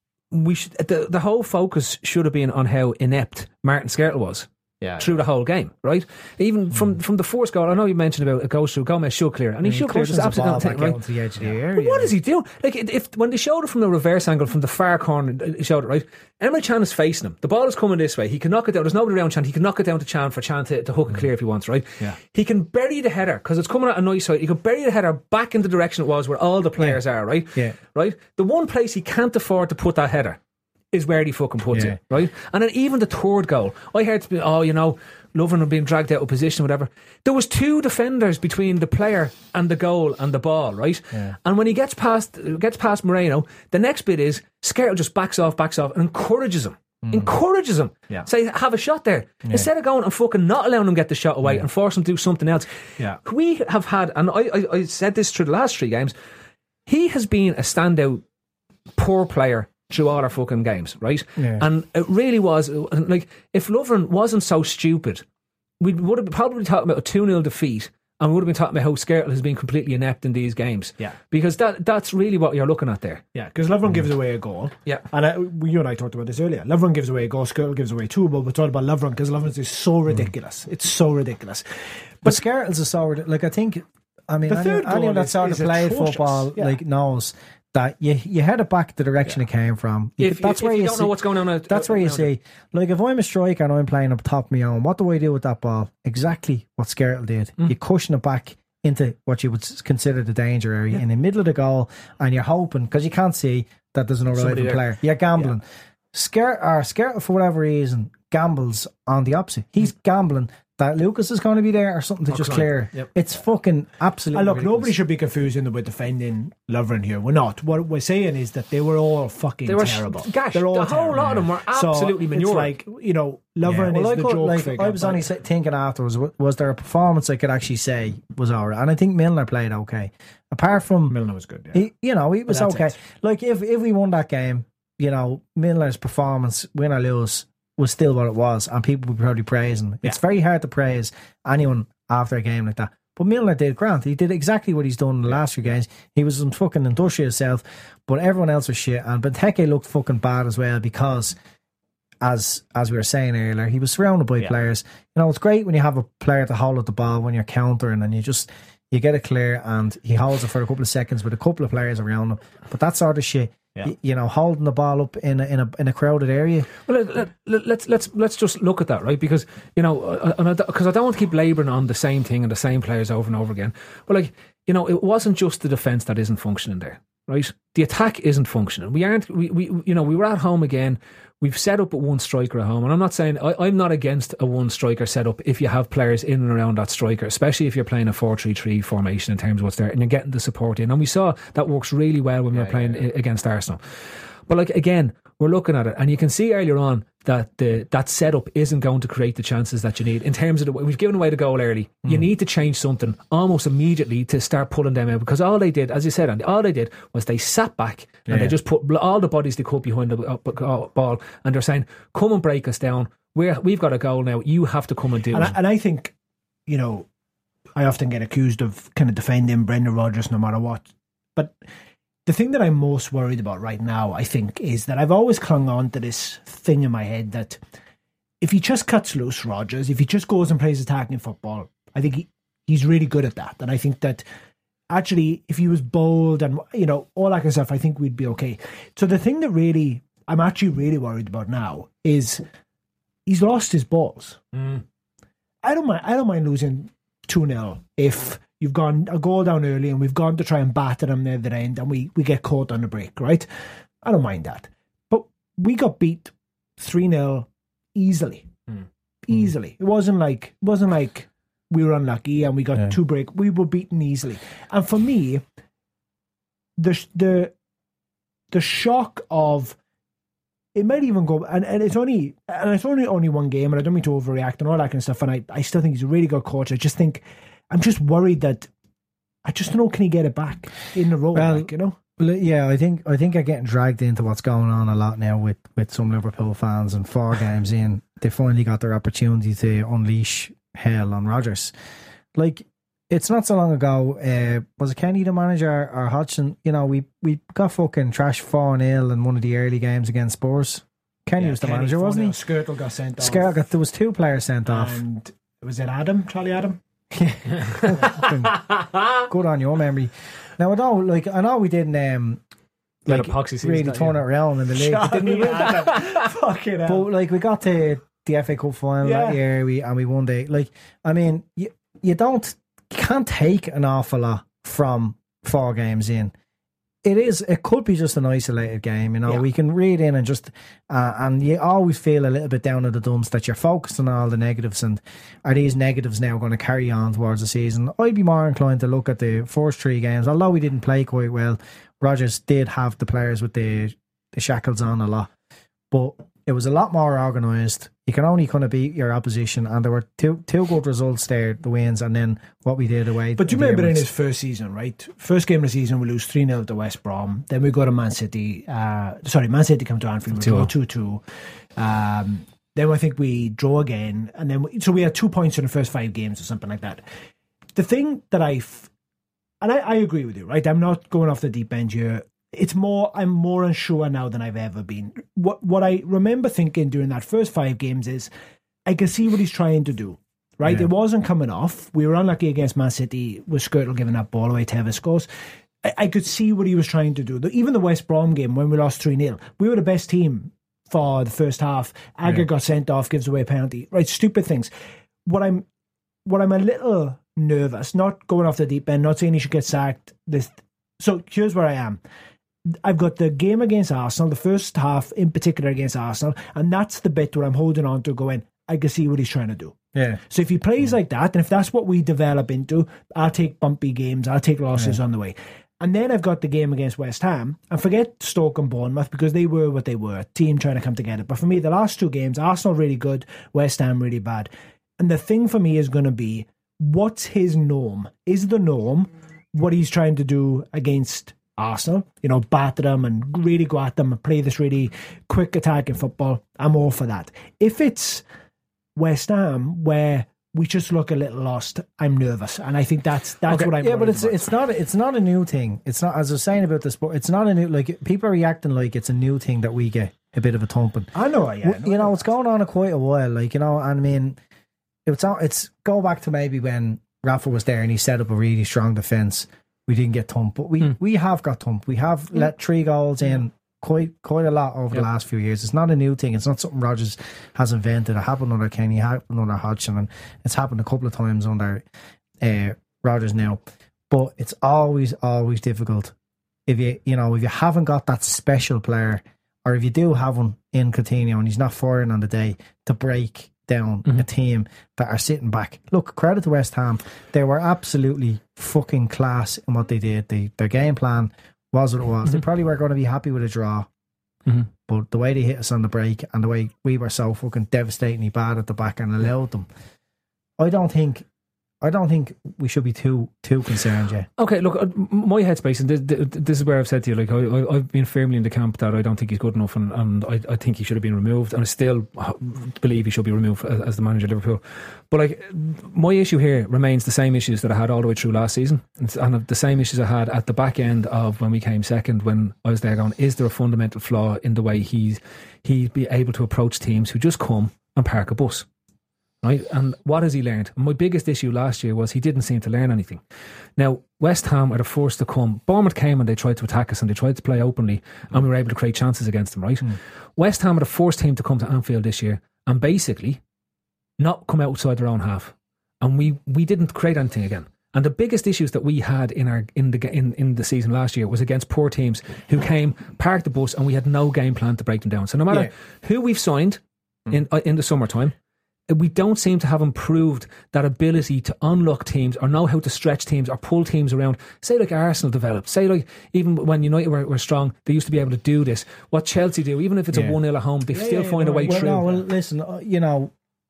we should, the, the whole focus should have been on how inept Martin Skrtel was. Yeah, through yeah. the whole game, right? Even from, from the first goal, I know you mentioned about it goes through, Gomez should clear, and he should clear. There's absolutely nothing, right? To the edge of the Yeah. area. But what is he doing? Like, if when they showed it from the reverse angle, from the far corner, they showed it, right? Emre Can is facing him. The ball is coming this way. He can knock it down. There's nobody around Chan. He can knock it down to Chan for Chan to, to hook it clear if he wants, right? Yeah. He can bury the header because it's coming at a nice side. He can bury the header back in the direction it was where all the players yeah. are, right? Yeah. Right? The one place he can't afford to put that header is where he fucking puts yeah. it, right? And then even the third goal, I heard, oh, you know, Lovren being dragged out of position, whatever. There was two defenders between the player and the goal and the ball, right? Yeah. And when he gets past gets past Moreno, the next bit is Skrtel just backs off, backs off, and encourages him. Mm. Encourages him. Yeah. Say, have a shot there. Yeah. Instead of going and fucking not allowing him to get the shot away yeah. and force him to do something else. Yeah. We have had, and I, I, I said this through the last three games, he has been a standout poor player through all our fucking games, right? Yeah. And it really was, like, if Lovren wasn't so stupid, we would have probably talking about a two nil defeat, and we would have been talking about how Skrtel has been completely inept in these games. Yeah. Because that that's really what you're looking at there. Yeah, because Lovren mm. gives away a goal. Yeah. And I, you and I talked about this earlier. Lovren gives away a goal, Skrtel gives away two, but we're talking about Lovren because Lovren is so ridiculous. Mm. It's so ridiculous. But, but Skrtel's a so ridiculous. Like, I think, I mean, anyone, anyone that sort of played football yeah. like knows that you you head it back the direction yeah. it came from. You, if, that's if, where if you, you don't see, know what's going on. At, that's where you see, it. like, if I'm a striker and I'm playing up top of my own, what do I do with that ball? Exactly what Skrtel did. Mm. You cushion it back into what you would consider the danger area yeah. in the middle of the goal, and you're hoping, because you can't see that there's an arriving player. You're gambling. Yeah. Skrtel, or Skrtel, for whatever reason, gambles on the opposite. He's mm. gambling that Lucas is going to be there or something to oh, just clear. Yep. It's fucking absolutely and look, ridiculous. Nobody should be confusing with defending Lovren here. We're not. What we're saying is that they were all fucking they were terrible. Sh- gosh, They're all the whole terrible. lot of them were absolutely so manure. It's like, you know, Lovren yeah. well, is I the could, joke like, figure. I was only thinking afterwards, was there a performance I could actually say was alright? And I think Milner played okay. Apart from Milner was good, yeah. He, you know, he was okay. It. Like, if, if we won that game, you know, Milner's performance, win or lose, was still what it was, and people would probably praise him. Yeah. It's very hard to praise anyone after a game like that. But Milner did grand. He did exactly what he's done in the last few games. He was some fucking industrious self, but everyone else was shit. And Benteke looked fucking bad as well because, as as we were saying earlier, he was surrounded by yeah. players. You know, it's great when you have a player to hold up the ball when you're countering and you just you get it clear and he holds it for a couple of seconds with a couple of players around him. But that sort of shit. Yeah. You know, holding the ball up in a, in a in a crowded area. Well, let, let, let's let's let's just look at that, right? Because, you know, because I, I don't want to keep labouring on the same thing and the same players over and over again. But, like, you know, it wasn't just the defence that isn't functioning there, right? The attack isn't functioning. We aren't. We, we you know we were at home again. We've set up a one striker at home, and I'm not saying I, I'm not against a one striker setup if you have players in and around that striker, especially if you're playing a four three three formation in terms of what's there, and you're getting the support in. And we saw that works really well when we yeah, were playing yeah, yeah. against Arsenal. But, like, again, we're looking at it, and you can see earlier on that the that setup isn't going to create the chances that you need. In terms of the, we've given away the goal early, mm. you need to change something almost immediately to start pulling them out, because all they did, as you said, Andy, all they did was they sat back and yeah. they just put all the bodies they could behind the uh, ball, and they're saying, come and break us down. We're, we've got a goal now, you have to come and do and it. I, and I think, you know, I often get accused of kind of defending Brendan Rodgers no matter what, but the thing that I'm most worried about right now, I think, is that I've always clung on to this thing in my head that if he just cuts loose, Rodgers, if he just goes and plays attacking football, I think he, he's really good at that. And I think that actually, if he was bold and, you know, all that kind of stuff, I think we'd be okay. So the thing that really, I'm actually really worried about now is he's lost his balls. Mm. I don't mind, I don't mind losing two nil if you've gone a goal down early and we've gone to try and batter them near the end and we, we get caught on the break, right? I don't mind that. But we got beat three nil easily. Mm. Easily. Mm. It wasn't like it wasn't like we were unlucky and we got yeah. two break. We were beaten easily. And for me, the the the shock of it might even go, and, and it's only and it's only only one game, and I don't mean to overreact and all that kind of stuff. And I, I still think he's a really good coach. I just think I'm just worried that I just don't know, can he get it back in the row, well, like, you know? Well, yeah, I think I think I'm getting dragged into what's going on a lot now with, with some Liverpool fans, and four games in, they finally got their opportunity to unleash hell on Rodgers. Like, it's not so long ago, uh, was it Kenny the manager or Hodgson? You know, we, we got fucking trash four nil in one of the early games against Spurs. Kenny yeah, was the Kenny manager, wasn't he? Skirtle got sent off. Skirtle got, there was two players sent and off. And was it Adam? Charlie Adam? Good on your memory. Now I know, like I know we didn't um, like really that, turn yeah. it around in the league, didn't we? Fucking hell. But like we got to the F A Cup final yeah. that year, we and we won the like. I mean, you you don't you can't take an awful lot from four games in. It is. It could be just an isolated game, you know. Yeah. We can read in and just, uh, and you always feel a little bit down in the dumps that you're focused on all the negatives, and are these negatives now going to carry on towards the season? I'd be more inclined to look at the first three games. Although we didn't play quite well, Rodgers did have the players with the the shackles on a lot, but it was a lot more organised. You can only kind of beat your opposition, and there were two two good results there, the wins, and then what we did away. But do you remember in his first season, right? First game of the season, we lose three nil to West Brom. Then we go to Man City. Uh, sorry, Man City come to Anfield. We draw two two. Um, then I think we draw again. And then we, so we had two points in the first five games or something like that. The thing that I, f- and I, I agree with you, right? I'm not going off the deep end here. It's more, I'm more unsure now than I've ever been. What what I remember thinking during that first five games is, I can see what he's trying to do, right? Yeah. It wasn't coming off. We were unlucky against Man City with Skirtle giving that ball away. Tevez scores. I, I could see what he was trying to do. Even the West Brom game when we lost three nil, we were the best team for the first half. Agger yeah. got sent off, gives away a penalty. Right, stupid things. What I'm, what I'm a little nervous, not going off the deep end, not saying he should get sacked. This, so here's where I am. I've got the game against Arsenal, the first half in particular against Arsenal, and that's the bit where I'm holding on to going, I can see what he's trying to do. Yeah. So if he plays yeah. like that, and if that's what we develop into, I'll take bumpy games, I'll take losses yeah. on the way. And then I've got the game against West Ham, and forget Stoke and Bournemouth, because they were what they were, a team trying to come together. But for me, the last two games, Arsenal really good, West Ham really bad. And the thing for me is going to be, what's his norm? Is the norm what he's trying to do against Arsenal, you know, batter them and really go at them and play this really quick attacking football? I'm all for that. If it's West Ham where we just look a little lost, I'm nervous, and I think that's that's okay. what I'm. Yeah, but it's about. it's not it's not a new thing. It's not, as I was saying about the sport. It's not a new, like, people are reacting like it's a new thing that we get a bit of a thumping. I know, yeah, I know you know, it's going on a quite a while. Like, you know, I mean, it's it's go back to maybe when Rafa was there and he set up a really strong defence. We didn't get thumped, but we, mm. we have got thumped. We have mm. let three goals in quite quite a lot over yep. the last few years. It's not a new thing. It's not something Rodgers has invented. It happened under Kenny, it happened under Hodgson, and it's happened a couple of times under uh, Rodgers now. But it's always, always difficult if you you know if you haven't got that special player, or if you do have one in Coutinho and he's not firing on the day, to break down mm-hmm. a team that are sitting back. Look, credit to West Ham. They were absolutely fucking class in what they did. They, their game plan was what it was. Mm-hmm. They probably were going to be happy with a draw. Mm-hmm. But the way they hit us on the break and the way we were so fucking devastatingly bad at the back and allowed them, I don't think I don't think we should be too too concerned yet. Okay, look, uh, my headspace, and this, this is where I've said to you, like, I, I, I've been firmly in the camp that I don't think he's good enough, and, and I, I think he should have been removed, and I still believe he should be removed as, as the manager of Liverpool. But like, my issue here remains the same issues that I had all the way through last season, and, and the same issues I had at the back end of when we came second, when I was there going, is there a fundamental flaw in the way he's he'd be able to approach teams who just come and park a bus? Right? And what has he learned? My biggest issue last year was he didn't seem to learn anything. Now, West Ham are the first to come. Bournemouth came and they tried to attack us and they tried to play openly, and we were able to create chances against them, right? Mm. West Ham are the first team to come to Anfield this year and basically not come outside their own half. And we, we didn't create anything again. And the biggest issues that we had in our in the in, in the season last year was against poor teams who came, parked the bus, and we had no game plan to break them down. So no matter yeah. who we've signed mm. in uh, in the summertime, we don't seem to have improved that ability to unlock teams or know how to stretch teams or pull teams around. Say like Arsenal developed. Say like even when United were, were strong, they used to be able to do this. What Chelsea do, even if it's yeah. a one nil at home, they yeah, still yeah, find no, a way well, through. No, well, listen, uh, you know,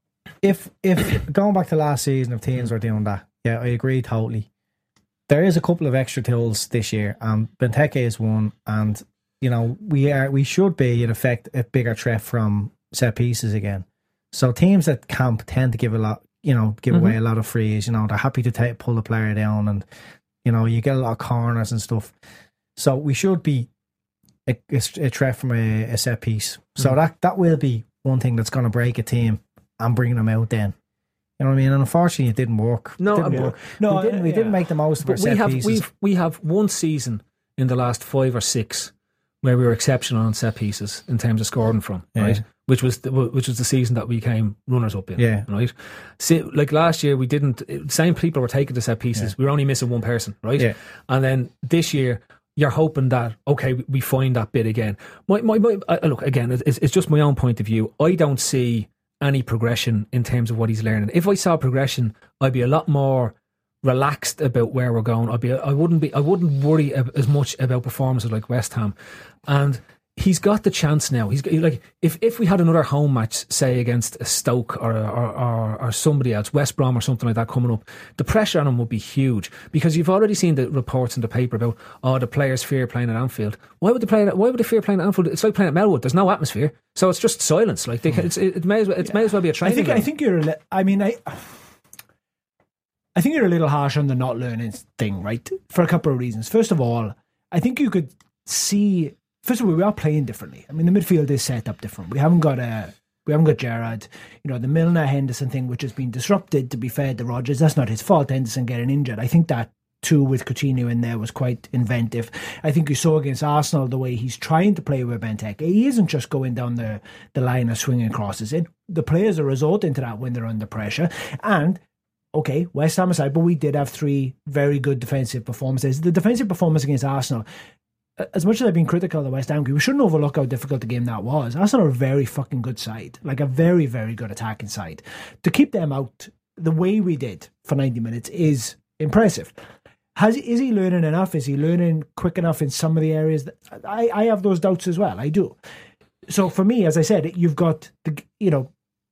if if going back to last season, if teams were doing that, yeah, I agree totally. There is a couple of extra tools this year. Um, Benteke is one, and you know we are we should be in effect a bigger threat from set pieces again. So teams that camp tend to give a lot, you know, give mm-hmm. away a lot of frees. You know, they're happy to take, pull the player down, and you know, you get a lot of corners and stuff. So we should be a, a, a threat from a, a set piece. So mm-hmm. that that will be one thing that's going to break a team and bring them out. Then, you know what I mean? And unfortunately, it didn't work. No, it didn't yeah. work. no, we didn't. We yeah. didn't make the most of our but set we have, pieces. We've, we have one season in the last five or six where we were exceptional on set pieces in terms of scoring from, yeah. right? Which was the, which was the season that we came runners up in, yeah. right? See, like last year, we didn't. Same people were taking the set pieces. Yeah. We were only missing one person, right? Yeah. And then this year, you're hoping that okay, we find that bit again. My, my, my uh, look again. It's, it's just my own point of view. I don't see any progression in terms of what he's learning. If I saw progression, I'd be a lot more relaxed about where we're going. I'd be. I wouldn't be. I wouldn't worry as much about performances like West Ham, and. He's got the chance now. He's like if, if we had another home match, say against a Stoke or, or or or somebody else, West Brom or something like that coming up, the pressure on him would be huge because you've already seen the reports in the paper about oh the players fear playing at Anfield. Why would they play? Why would they fear playing at Anfield? It's like playing at Melwood. There's no atmosphere, so it's just silence. Like they, it's, it, it may as well it yeah. may as well be a training. I think game. I think you're. A li- I mean I. I think you're a little harsh on the not learning thing, right? For a couple of reasons. First of all, I think you could see. First of all, we are playing differently. I mean, the midfield is set up different. We haven't got a, we haven't got Gerrard. You know, the Milner Henderson thing, which has been disrupted. To be fair to Rodgers, that's not his fault. Henderson getting injured. I think that too with Coutinho in there was quite inventive. I think you saw against Arsenal the way he's trying to play with Benteke. He isn't just going down the the line or swinging crosses in. The players are resorting to that when they're under pressure. And okay, West Ham aside, but we did have three very good defensive performances. The defensive performance against Arsenal. As much as I've been critical of the West Ham game, we shouldn't overlook how difficult the game that was. Arsenal are a very fucking good side, like a very, very good attacking side. To keep them out the way we did for ninety minutes is impressive. Has is he learning enough? Is he learning quick enough in some of the areas? That, I, I have those doubts as well. I do. So for me, as I said, you've got the you know.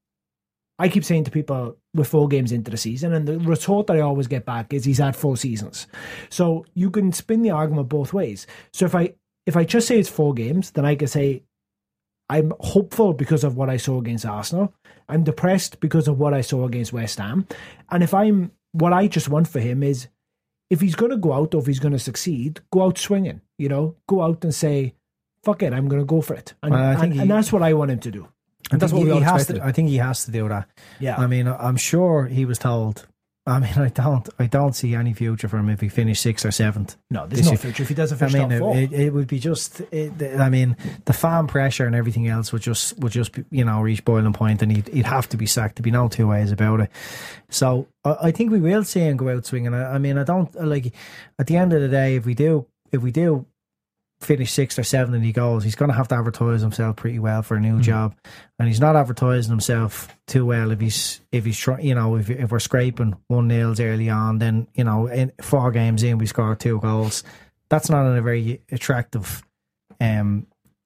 I keep saying to people we're four games into the season, and the retort that I always get back is he's had four seasons. So you can spin the argument both ways. So if I if I just say it's four games, then I can say I'm hopeful because of what I saw against Arsenal. I'm depressed because of what I saw against West Ham. And if I'm what I just want for him is if he's going to go out or if he's going to succeed, go out swinging. You know, go out and say, "Fuck it, I'm going to go for it," and, well, and, he, and that's what I want him to do. And that's what he, we all he has to. I think he has to do that. Yeah. I mean, I'm sure he was told. I mean, I don't. I don't see any future for him if he finished sixth or seventh. No, there's no year. future if he doesn't finish I mean, top four. It, it would be just. It, I mean, the fan pressure and everything else would just would just be, you know reach boiling point, and he'd, he'd have to be sacked. There'd be no two ways about it. So I, I think we will see him go out swinging. I, I mean, I don't like. At the end of the day, if we do, if we do. finish sixth or seventh and he goes, he's going to have to advertise himself pretty well for a new mm. job, and he's not advertising himself too well if he's if he's trying, you know, if if we're scraping one nils early on, then you know in four games in we score two goals. That's not a very attractive um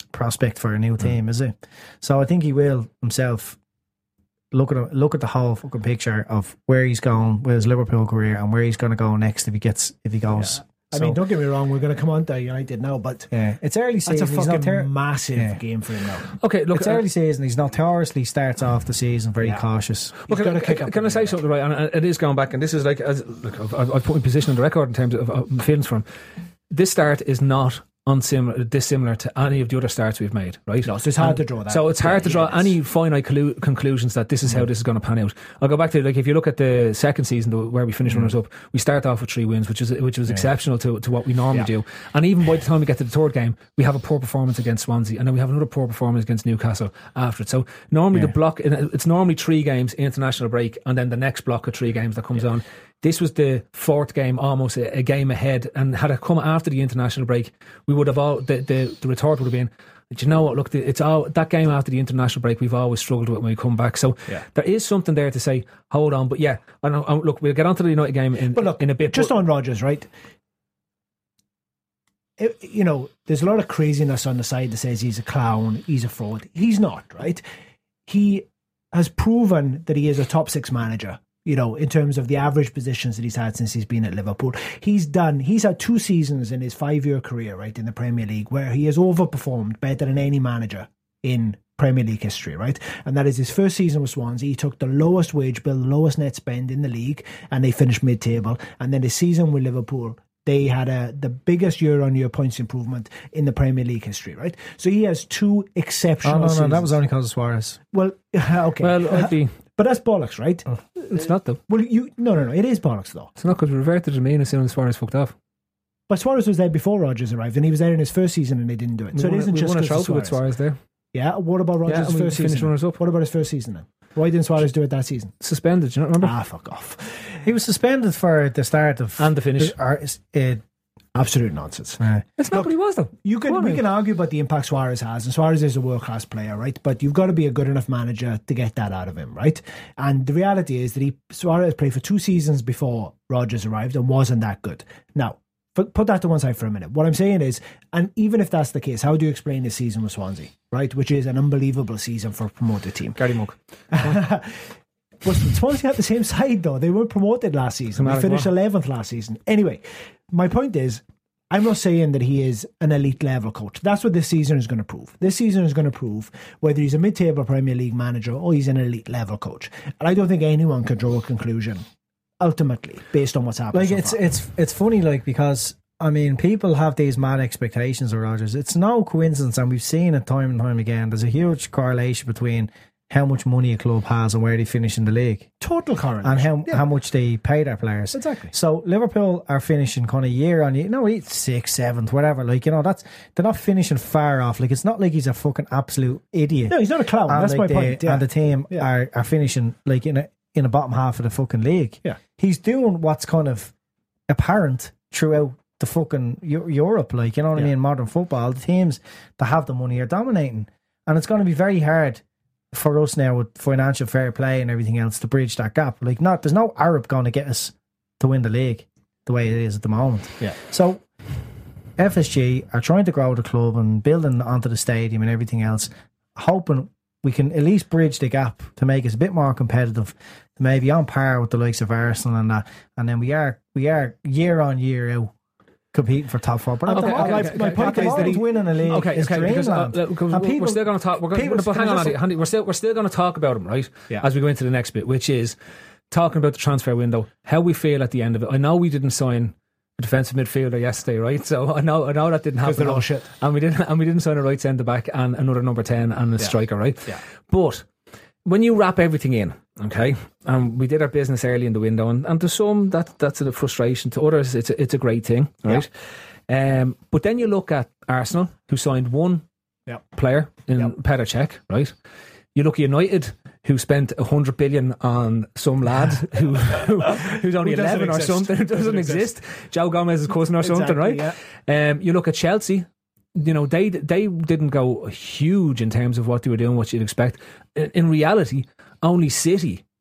prospect for a new team, mm. is it? So I think he will himself look at look at the whole fucking picture of where he's going with his Liverpool career and where he's going to go next if he gets if he goes. Yeah. I so, mean, don't get me wrong, we're going to come on to United now, but yeah, it's early season. That's a fucking ter- massive yeah. game for him now. Okay, look, it's uh, early season. He's notoriously starts off the season very yeah. cautious. Look, can, can, can I say something, right? And it is going back, and this is like, as, look, I've, I've put my position on the record in terms of, of feelings from this start is not unsimilar, dissimilar to any of the other starts we've made, right? No, so it's hard and to draw that. So it's hard yeah, to draw yeah, any finite collu- conclusions that this is mm-hmm. how this is going to pan out. I'll go back to, like, if you look at the second season the, where we finished mm-hmm. runners up, we start off with three wins, which is which was yeah. exceptional to, to what we normally yeah. do. And even by the time we get to the third game, we have a poor performance against Swansea, and then we have another poor performance against Newcastle after it. So normally yeah. the block, it's normally three games, international break, and then the next block of three games that comes yeah. on. This was the fourth game, almost a, a game ahead, and had it come after the international break, we would have all the the, the retort would have been, do you know what? Look, it's all that game after the international break. We've always struggled with when we come back. So yeah. there is something there to say, hold on. But yeah, I know. Look, we'll get onto the United game in, but look, in a bit. Just but, on Rodgers, right? It, you know, there's a lot of craziness on the side that says he's a clown, he's a fraud. He's not, right? He has proven that he is a top six manager. You know, in terms of the average positions that he's had since he's been at Liverpool. He's done, he's had two seasons in his five-year career, right, in the Premier League, where he has overperformed better than any manager in Premier League history, right? And that is his first season with Swansea. He took the lowest wage bill, the lowest net spend in the league, and they finished mid-table. And then his season with Liverpool, they had a the biggest year-on-year points improvement in the Premier League history, right? So he has two exceptional Oh, no, no, seasons. that was only because of Suarez. Well, okay. Well, I'd be... But that's bollocks, right? Oh, it's not though. Well, you no, no, no. It is bollocks though. It's not because we reverted to the mean as soon as Suarez fucked off. But Suarez was there before Rodgers arrived, and he was there in his first season, and they didn't do it. We so won, it isn't we just won a because trophy of with Suarez there. Yeah. What about Rodgers' yeah, and we first finished season? runners up. What about his first season then? Why didn't Suarez do it that season? Suspended. Do you not remember? Ah, fuck off. He was suspended for the start of and the finish. Uh, uh, Absolute nonsense. uh, It's not Look, what he was though. You can Come on, we mate. can argue about the impact Suarez has, and Suarez is a world class player, right? But you've got to be a good enough manager to get that out of him, right? And the reality is that he Suarez played for two seasons before Rodgers arrived and wasn't that good. Now, f- put that to one side for a minute. What I'm saying is, and even if that's the case, how do you explain this season with Swansea, right? Which is an unbelievable season for a promoted team. Gary Monk. But Swansea had the same side though. They were promoted last season. They finished eleventh last season. Anyway, my point is, I'm not saying that he is an elite level coach. That's what this season is going to prove. This season is going to prove whether he's a mid-table Premier League manager or he's an elite level coach. And I don't think anyone can draw a conclusion ultimately based on what's happened. like so it's far. it's it's funny, like, because I mean, people have these mad expectations of Rodgers. It's no coincidence, and we've seen it time and time again. There's a huge correlation between how much money a club has and where they finish in the league, total correlation, and how yeah. how much they pay their players. Exactly. So Liverpool are finishing kind of year on year. No, it's sixth, seventh, whatever. Like, you know, that's they're not finishing far off. Like, it's not like he's a fucking absolute idiot. No, he's not a clown. And That's like my the, point. Yeah. And the team Yeah. are, are finishing like in a in the bottom half of the fucking league. Yeah. He's doing what's kind of apparent throughout the fucking Eu- Europe. Like, you know what Yeah. I mean? Modern football, the teams that have the money are dominating, and it's going to be very hard for us now with financial fair play and everything else to bridge that gap. Like, not there's no Arab going to get us to win the league the way it is at the moment. Yeah. So F S G are trying to grow the club and building onto the stadium and everything else, hoping we can at least bridge the gap to make us a bit more competitive, maybe on par with the likes of Arsenal and that. And then we are we are year on year out competing for top four. But at Okay, the okay, moment, okay, my okay, point at the is that moment he- winning a league Okay, is okay, because, uh, dreamland. because And we're, people- we're still going to talk. We're going, people- but hang on, Andy, Andy, we're still we're still going to talk about him, right? Yeah. As we go into the next bit, which is talking about the transfer window, how we feel at the end of it. I know we didn't sign a defensive midfielder yesterday, right? So I know I know that didn't happen. they're all shit. And we didn't and we didn't sign a right centre back and another number ten and a Yeah. striker, right? Yeah. But when you wrap everything in, okay, and we did our business early in the window, and, and to some that that's a frustration, to others it's a, it's a great thing, right? Um, but then you look at Arsenal, who signed one Yeah. player in Yep. Petr Cech, right? You look at United, who spent a hundred billion on some lad who, who who's only Who doesn't eleven or exist. something, who doesn't, Doesn't exist. Joe Gomez's cousin or something, Exactly, right? yeah. Um, you look at Chelsea. You know, they they didn't go huge in terms of what they were doing, what you'd expect. In, in reality, only City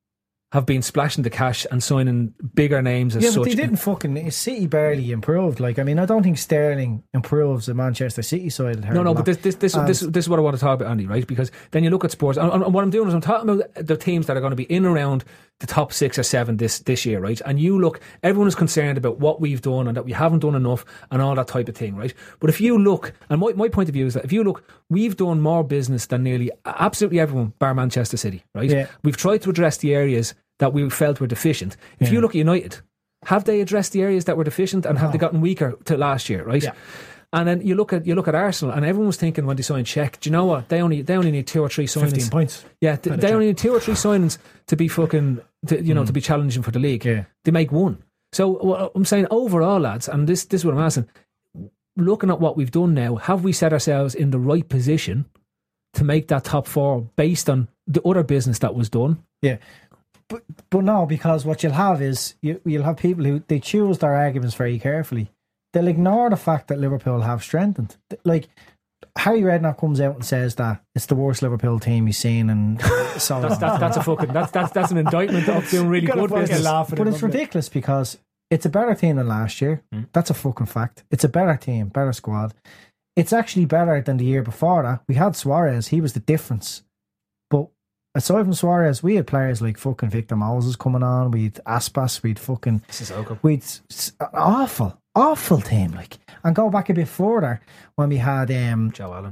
have been splashing the cash and signing bigger names as Yeah, such. but they didn't fucking. City barely improved. Like, I mean, I don't think Sterling improves the Manchester City side. No, no, but this this this, And- this this is what I want to talk about, Andy, right? Because then you look at sports, and, and what I'm doing is I'm talking about the teams that are going to be in around the top six or seven this this year, right? And you look, everyone is concerned about what we've done and that we haven't done enough and all that type of thing, right? But if you look, and my, my point of view is that if you look, we've done more business than nearly absolutely everyone, bar Manchester City, right? Yeah. We've tried to address the areas that we felt were deficient. If Yeah. you look at United, have they addressed the areas that were deficient, and have they gotten weaker to last year, right? Yeah. And then you look at you look at Arsenal, and everyone was thinking when they signed Czech, do you know what? They only they only need two or three signings. fifteen points. Yeah, th- they only need two or three signings to be fucking, to, you know, Mm. to be challenging for the league. Yeah. They make one. So what I'm saying overall, lads, and this this is what I'm asking. Looking at what we've done now, have we set ourselves in the right position to make that top four based on the other business that was done? Yeah. But but no, because what you'll have is you, you'll have people who they choose their arguments very carefully. They'll ignore the fact that Liverpool have strengthened. Like Harry Redknapp comes out and says that it's the worst Liverpool team he's seen, and so That's that's, that's a fucking that's that's that's an indictment of doing really Gotta good fucking business. laugh at But him, it's haven't they? ridiculous because it's a better team than last year. That's a fucking fact. It's a better team, better squad. It's actually better than the year before that. We had Suarez, he was the difference. But aside from Suarez, we had players like fucking Victor Moses coming on, we'd Aspas, we'd fucking we'd s- an awful, awful team. Like, and go back a bit further when we had um Joe Allen.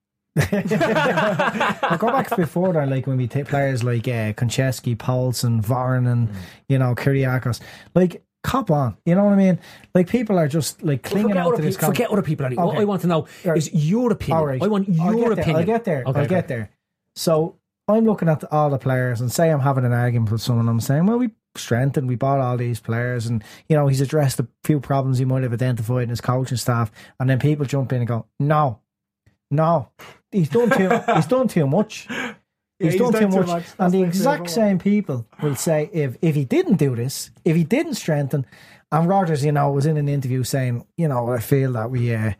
I'll go back a bit further, like when we take players like uh, Konchesky, Paulson, Varane, and Mm. you know Kyriakos. Like, cop on, you know what I mean? Like, people are just like clinging Forget on other, to this. people, forget other people, Andy. What Okay. I want to know Right. is your opinion. All right. I want I'll your get there, opinion. I'll get there. Okay, I'll okay. get there. So I'm looking at all the players and say I'm having an argument with someone. I'm saying, well, we strengthened, we bought all these players, and you know he's addressed a few problems he might have identified in his coaching staff. And then people jump in and go, no, no, he's done too. he's done too much. He's, he's done, done too too much. much. That's And the like exact number same people will say if if he didn't do this, if he didn't strengthen, and Rodgers, you know, was in an interview saying, you know, I feel that we, uh,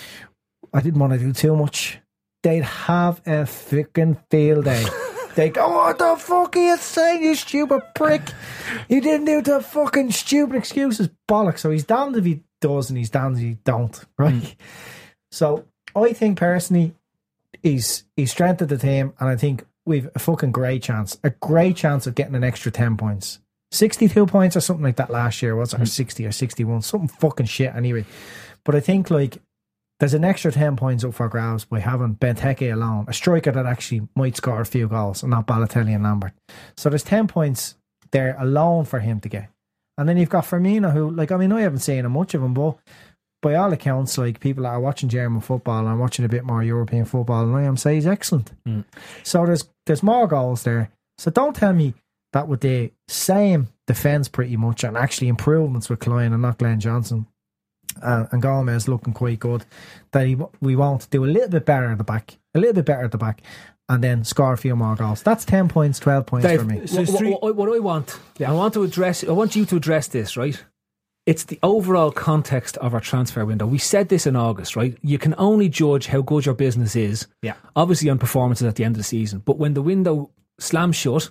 I didn't want to do too much. They'd have a freaking field day. They go, what the fuck are you saying, you stupid prick? You didn't do the fucking stupid excuses. Bollocks. So he's damned if he does and he's damned if he don't. Right? Mm. So I think personally, he's he's strengthened the team, and I think we've a fucking great chance. A great chance of getting an extra ten points. sixty-two points or something like that last year, was it? Or sixty or sixty-one. Something fucking shit anyway. But I think like there's an extra ten points up for grabs by having Benteke alone, a striker that actually might score a few goals, and not Balotelli and Lambert. So there's ten points there alone for him to get. And then you've got Firmino, who, like, I mean, I haven't seen much of him, but by all accounts, like, people that are watching German football and watching a bit more European football than I am say he's excellent. Mm. So there's there's more goals there. So don't tell me that with the same defence pretty much and actually improvements with Klein and not Glenn Johnson, Uh, and Gomez looking quite good, that he, we want to do a little bit better at the back, a little bit better at the back, and then score a few more goals. That's ten points, twelve points Dave, for me. So it's what, three- what, what I want, I want to address, I want you to address this, right? It's the overall context of our transfer window. We said this in August, right? You can only judge how good your business is, Yeah. obviously on performances at the end of the season. But when the window slams shut,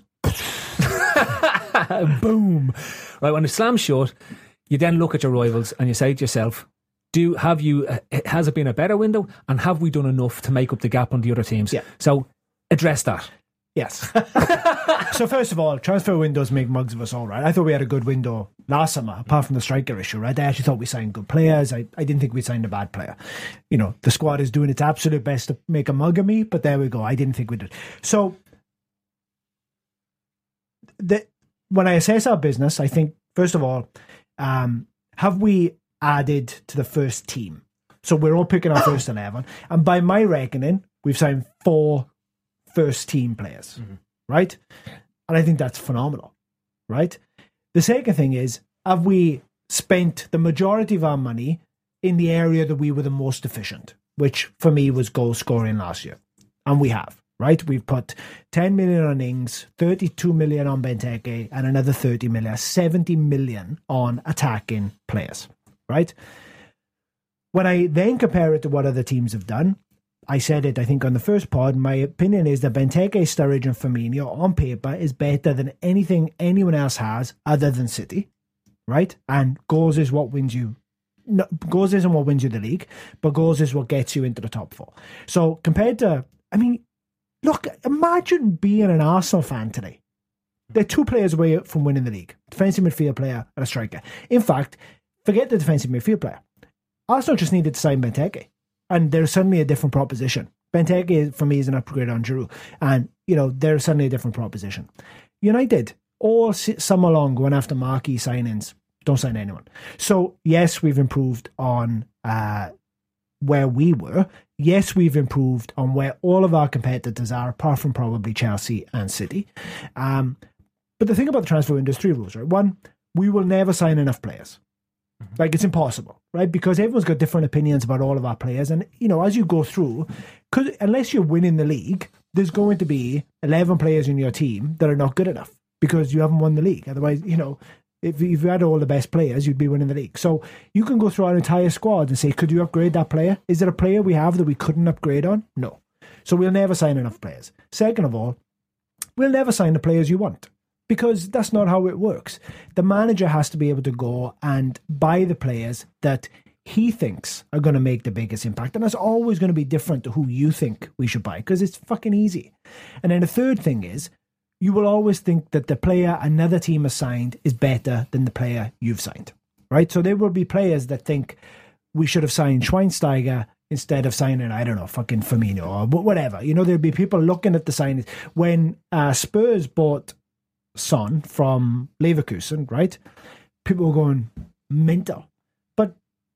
boom, right? When it slams shut, you then look at your rivals and you say to yourself, "Do have you? Uh, has it been a better window? And have we done enough to make up the gap on the other teams?" Yeah. So address that. Yes. So first of all, transfer windows make mugs of us all, right? I thought we had a good window last summer, apart from the striker issue, right? I actually thought we signed good players. I, I didn't think we signed a bad player. You know, the squad is doing its absolute best to make a mug of me, but there we go. I didn't think we did. So the, when I assess our business, I think, first of all, um, have we added to the first team? So we're all picking our first eleven. And by my reckoning, we've signed four first team players, mm-hmm. right? And I think that's phenomenal, right? The second thing is, have we spent the majority of our money in the area that we were the most efficient, which for me was goal scoring last year? And we have, right? We've put ten million on Ings, thirty-two million on Benteke, and another thirty million, seventy million on attacking players, right? When I then compare it to what other teams have done, I said it, I think, on the first pod. My opinion is that Benteke, Sturridge and Firmino on paper is better than anything anyone else has other than City, right? And goals is what wins you. No, goals isn't what wins you the league, but goals is what gets you into the top four. So compared to, I mean, look, imagine being an Arsenal fan today. They're two players away from winning the league. Defensive midfield player and a striker. In fact, forget the defensive midfield player. Arsenal just needed to sign Benteke. And there's suddenly a different proposition. Benteke, for me, is an upgrade on Giroud. And, you know, there's suddenly a different proposition. United, all summer long, going after marquee signings. Don't sign anyone. So, yes, we've improved on uh, where we were. Yes, we've improved on where all of our competitors are, apart from probably Chelsea and City. Um, but the thing about the transfer industry rules, right? One, we will never sign enough players. Like, it's impossible, right? Because everyone's got different opinions about all of our players. And, you know, as you go through, cause unless you're winning the league, there's going to be eleven players in your team that are not good enough because you haven't won the league. Otherwise, you know, if you had all the best players, you'd be winning the league. So you can go through our entire squad and say, could you upgrade that player? Is there a player we have that we couldn't upgrade on? No. So we'll never sign enough players. Second of all, we'll never sign the players you want. Because that's not how it works. The manager has to be able to go and buy the players that he thinks are going to make the biggest impact. And that's always going to be different to who you think we should buy, because it's fucking easy. And then the third thing is, you will always think that the player another team has signed is better than the player you've signed. Right? So there will be players that think we should have signed Schweinsteiger instead of signing, I don't know, fucking Firmino or whatever. You know, there'll be people looking at the signings. When uh, Spurs bought Son from Leverkusen, right? People were going mental. But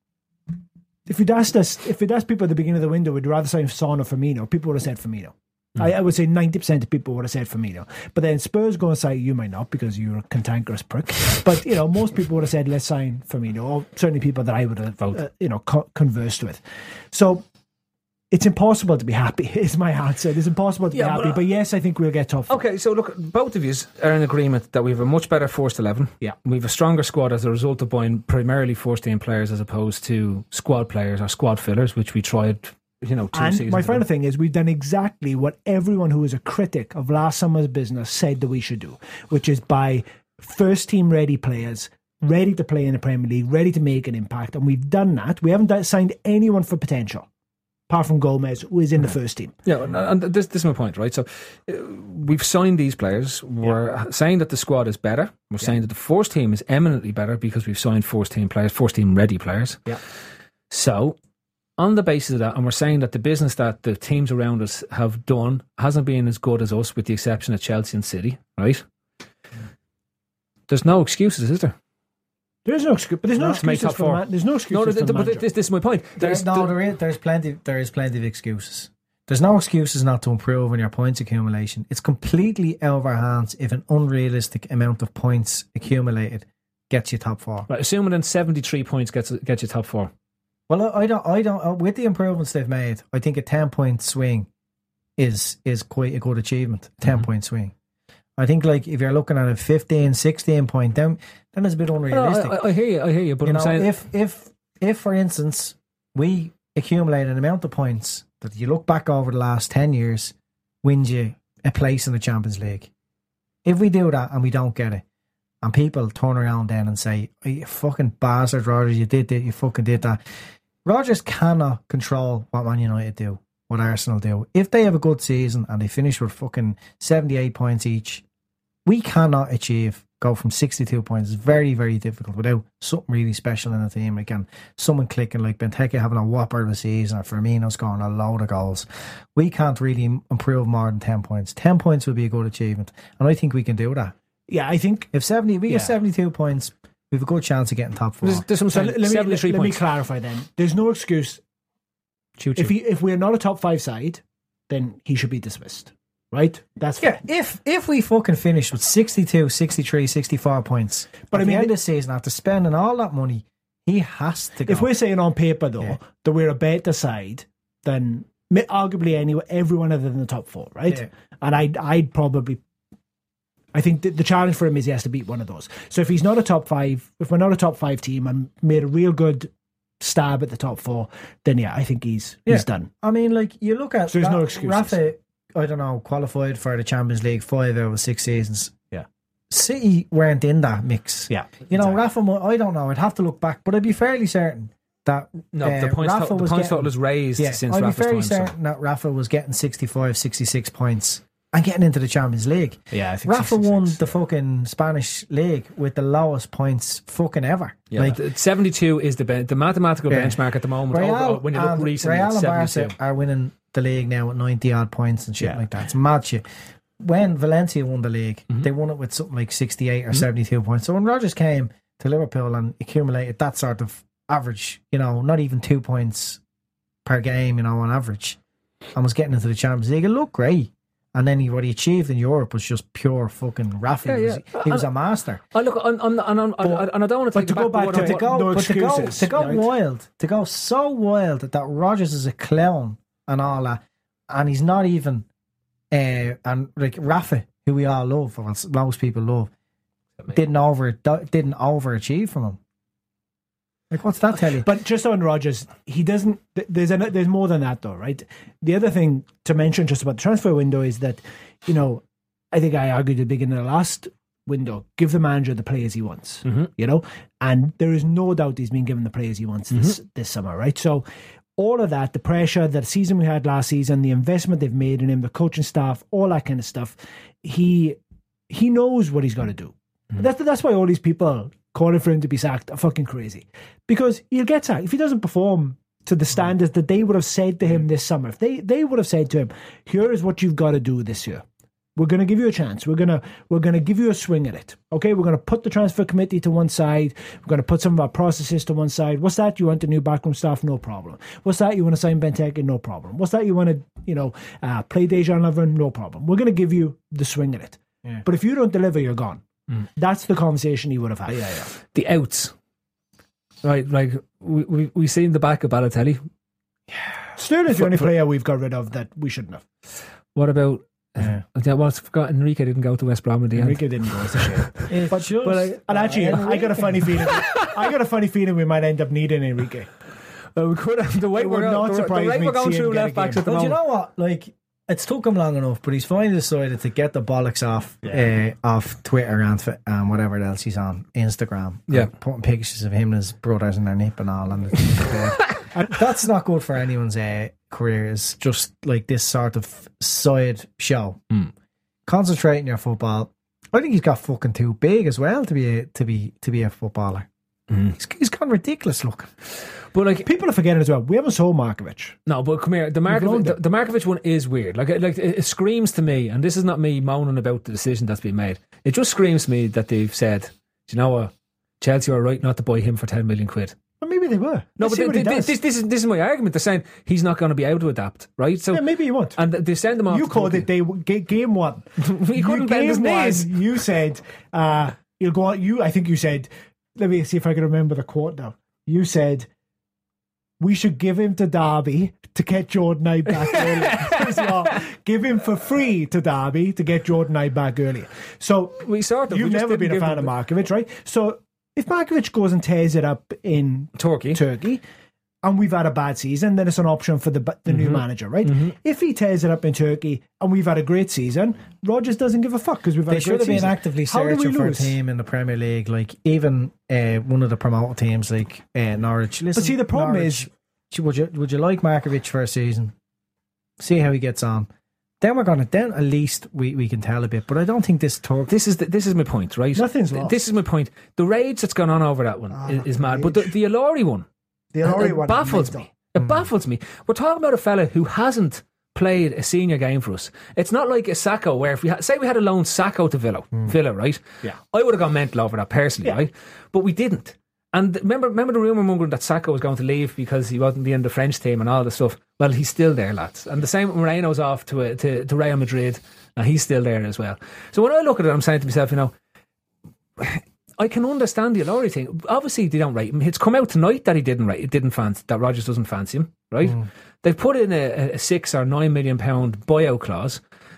if you'd asked us, if you'd asked people at the beginning of the window, would you rather sign Son or Firmino? People would have said Firmino. Mm. I, I would say ninety percent of people would have said Firmino. But then Spurs go and say, you might not because you're a cantankerous prick. But, you know, most people would have said, let's sign Firmino. Or certainly people that I would have, uh, you know, co- conversed with. So it's impossible to be happy, is my answer. It's impossible to yeah, be happy. But, uh, but yes, I think we'll get tough. Okay, so look, both of you are in agreement that we have a much better first eleven. Yeah. We have a stronger squad as a result of buying primarily first-team players as opposed to squad players or squad fillers, which we tried, you know, two and seasons my ago. final thing is we've done exactly what everyone who is a critic of last summer's business said that we should do, which is buy first-team ready players, ready to play in the Premier League, ready to make an impact. And we've done that. We haven't done, signed anyone for potential, apart from Gomez, who is in the first team. Yeah, and this, this is my point, right? So uh, we've signed these players. We're yeah. saying that the squad is better. We're yeah. saying that the first team is eminently better because we've signed first team players, first team ready players. Yeah. So on the basis of that, and we're saying that the business that the teams around us have done hasn't been as good as us, with the exception of Chelsea and City, right? There's no excuses, is there? There is no excuse, but there's no, no excuses for the man. There's no excuses. No, for the but manager. this, this is my point. There's, there's no, there is, there's plenty. There is plenty of excuses. There's no excuses not to improve on your points accumulation. It's completely out of our hands if an unrealistic amount of points accumulated gets you top four. Right, assuming then seventy-three points gets gets you top four. Well, I don't. I don't. With the improvements they've made, I think a ten point swing is is quite a good achievement. Ten mm-hmm. point swing. I think, like, if you're looking at a fifteen, sixteen point, then, then it's a bit unrealistic. No, I, I hear you, I hear you, but you I'm know, saying... If, if, if, for instance, we accumulate an amount of points that you look back over the last ten years, wins you a place in the Champions League. If we do that and we don't get it, and people turn around then and say, oh, you fucking bastard, Rodgers, you did that, you fucking did that. Rodgers cannot control what Man United do, what Arsenal do. If they have a good season and they finish with fucking seventy-eight points each, we cannot achieve, go from sixty-two points. It's very, very difficult without something really special in the team. Again, someone clicking, like Benteke having a whopper of a season, or Firmino scoring a load of goals. We can't really improve more than ten points. ten points would be a good achievement, and I think we can do that. Yeah, I think if seventy, we yeah. get seventy-two points, we have a good chance of getting top four. There's, there's some so let, me, let, let points. me clarify then. There's no excuse. Choo, choo. If he, if we're not a top five side, then he should be dismissed. Right? That's yeah. fine. If if we fucking finish with sixty-two, sixty-three, sixty-four points, but at I mean, the end of the season, after spending all that money, he has to go. If we're saying on paper, though, yeah. that we're a better side than arguably any, everyone other than the top four, right? Yeah. And I'd, I'd probably... I think the, the challenge for him is he has to beat one of those. So if he's not a top five, if we're not a top five team and made a real good stab at the top four, then yeah, I think he's Yeah. he's done. I mean, like, you look at So there's Ra- no excuses. Rafa, I don't know, qualified for the Champions League five out of six seasons. Yeah. City weren't in that mix. Yeah, You know, exactly. Rafa, mu- I don't know, I'd have to look back, but I'd be fairly certain that No, uh, the points, Rafa to- the was points getting- total is raised yeah, since I'd be Rafa's fairly time. So. certain that Rafa was getting sixty-five, sixty-six points and getting into the Champions League. Yeah, I think Rafa sixty-six. won the fucking Spanish league with the lowest points fucking ever. Yeah, Like, the seventy-two is the ben- the mathematical Yeah. benchmark at the moment. Real over, when you look and, recently, Real it's and Barca seventy-two. are winning the league now with ninety odd points and shit Yeah. like that. It's mad shit. When Valencia won the league, Mm-hmm. they won it with something like sixty-eight or seventy-two points. So when Rodgers came to Liverpool and accumulated that sort of average, you know, not even two points per game, you know, on average, and was getting into the Champions League, it looked great. And then he, what he achieved in Europe was just pure fucking Rafa. Yeah, He was, yeah. he was a master. Oh, look, on, on, on, on, on, and I don't want to but take to it go back, back but to what- the- what- no but to go, excuses, to go right? wild, to go so wild that Rodgers is a clown and all that, and he's not even, uh, and like Rafa, who we all love, or most people love, didn't over didn't overachieve from him. Like, what's that tell you? But just on Rodgers, he doesn't. th- There's an, there's more than that, though, right? The other thing to mention just about the transfer window is that, you know, I think I argued at the beginning of the last window, give the manager the players he wants, Mhm. you know, and there is no doubt he's been given the players he wants this this summer, right? So all of that, the pressure, the season we had last season, the investment they've made in him, the coaching staff, all that kind of stuff, he he knows what he's got to do. That's that's why all these people calling for him to be sacked are fucking crazy, because he'll get sacked if he doesn't perform to the standards that they would have said to him this summer. If they they would have said to him, "Here is what you've got to do this year. We're going to give you a chance. We're gonna we're gonna give you a swing at it. Okay, we're going to put the transfer committee to one side. We're going to put some of our processes to one side. What's that? You want the new backroom staff? No problem. What's that? You want to sign Benteke? No problem. What's that? You want to you know uh, play Dejan Lovren? No problem. We're going to give you the swing at it. Yeah. But if you don't deliver, you're gone." That's the conversation he would have had. Yeah, yeah. The outs. Right, like, we, we, we seen the back of Balotelli. Sterling's the only player we've got rid of that we shouldn't have. What about... Yeah. Uh, yeah, well, I forgot Enrique didn't go to West Brom in the end. Enrique didn't go. It's a shame. It's But, just, but I, and actually, uh, I got a funny feeling. I got a funny feeling we might end up needing Enrique. Well, we could have, the way It we're would not going, the, surprise the way me we're to going see him through get a left backs game. at the But you moment. know what? Like, it's took him long enough, but he's finally decided to get the bollocks off uh, off Twitter and, f- and whatever else he's on, Instagram. Yeah. And putting pictures of him and his brothers and their nip and all. And uh, that's not good for anyone's uh, career. It's just like this sort of side show. Mm. Concentrate on your football. I think he's got fucking too big as well to be a, to be to be a footballer. Mm. He's, he's gone ridiculous looking. But like, People are forgetting as well. We haven't sold Markovic. no, but come here. The loaned Markovic, the, him. the Markovic one is weird. Like, it- like it, it screams to me, and this is not me moaning about the decision that's been made. It just screams to me that they've said, "Do you know what? Chelsea are right not to buy him for ten million quid." Well, maybe they were. No, Let's but see what he th- th- does. this, this is this is my argument. They're saying he's not going to be able to adapt, right? So, Yeah, maybe you won't. and they send him off. You to called Turkey. it day, ga- game one. He couldn't You- bend his game one, knees. You said uh, you'll go on. You, I think you said. Let me see if I can remember the quote now. You said we should give him to Derby to get Jordan Knight back early. as well. Give him for free to Derby to get Jordan Knight back earlier. So We sort of. you've we just never didn't been a give fan them of Markovic, right? So if Markovic goes and tears it up in Turkey. Turkey, and we've had a bad season, then it's an option for the the Mm-hmm. new manager, right? If he tears it up in Turkey and we've had a great season, Rodgers doesn't give a fuck because we've had They a should great have been season. actively How do we searching for a lose? team in the Premier League, like even uh, one of the promoted teams, like uh, Norwich. Listen, But see, the problem Norwich, is, would you would you like Markovic for a season? See how he gets on. Then we're gonna. Then at least we, we can tell a bit. But I don't think this talk. This is the, this is my point, right? Nothing's Th- lost. This is my point. The rage that's gone on over that one Ah, is, is mad. But the, the Ilori one, the it, Ilori it one baffles mental. me. It baffles me. We're talking about a fella who hasn't played a senior game for us. It's not like a Sacco where if we ha- say we had a loan Sacco to Villa, Villa, right? Yeah. I would have gone mental over that personally, Yeah. right? But we didn't. And remember, remember the rumour mongering that Sacco was going to leave because he wasn't being in the French team and all this stuff. Well, he's still there, lads. And the same with Moreno's off to, uh, to to Real Madrid, and he's still there as well. So when I look at it, I'm saying to myself, you know, I can understand the Ilori thing. Obviously, they don't rate him. It's come out tonight that he didn't rate. It didn't fancy that Rodgers doesn't fancy him, right? They've put in a, a six or nine million pound buyout clause.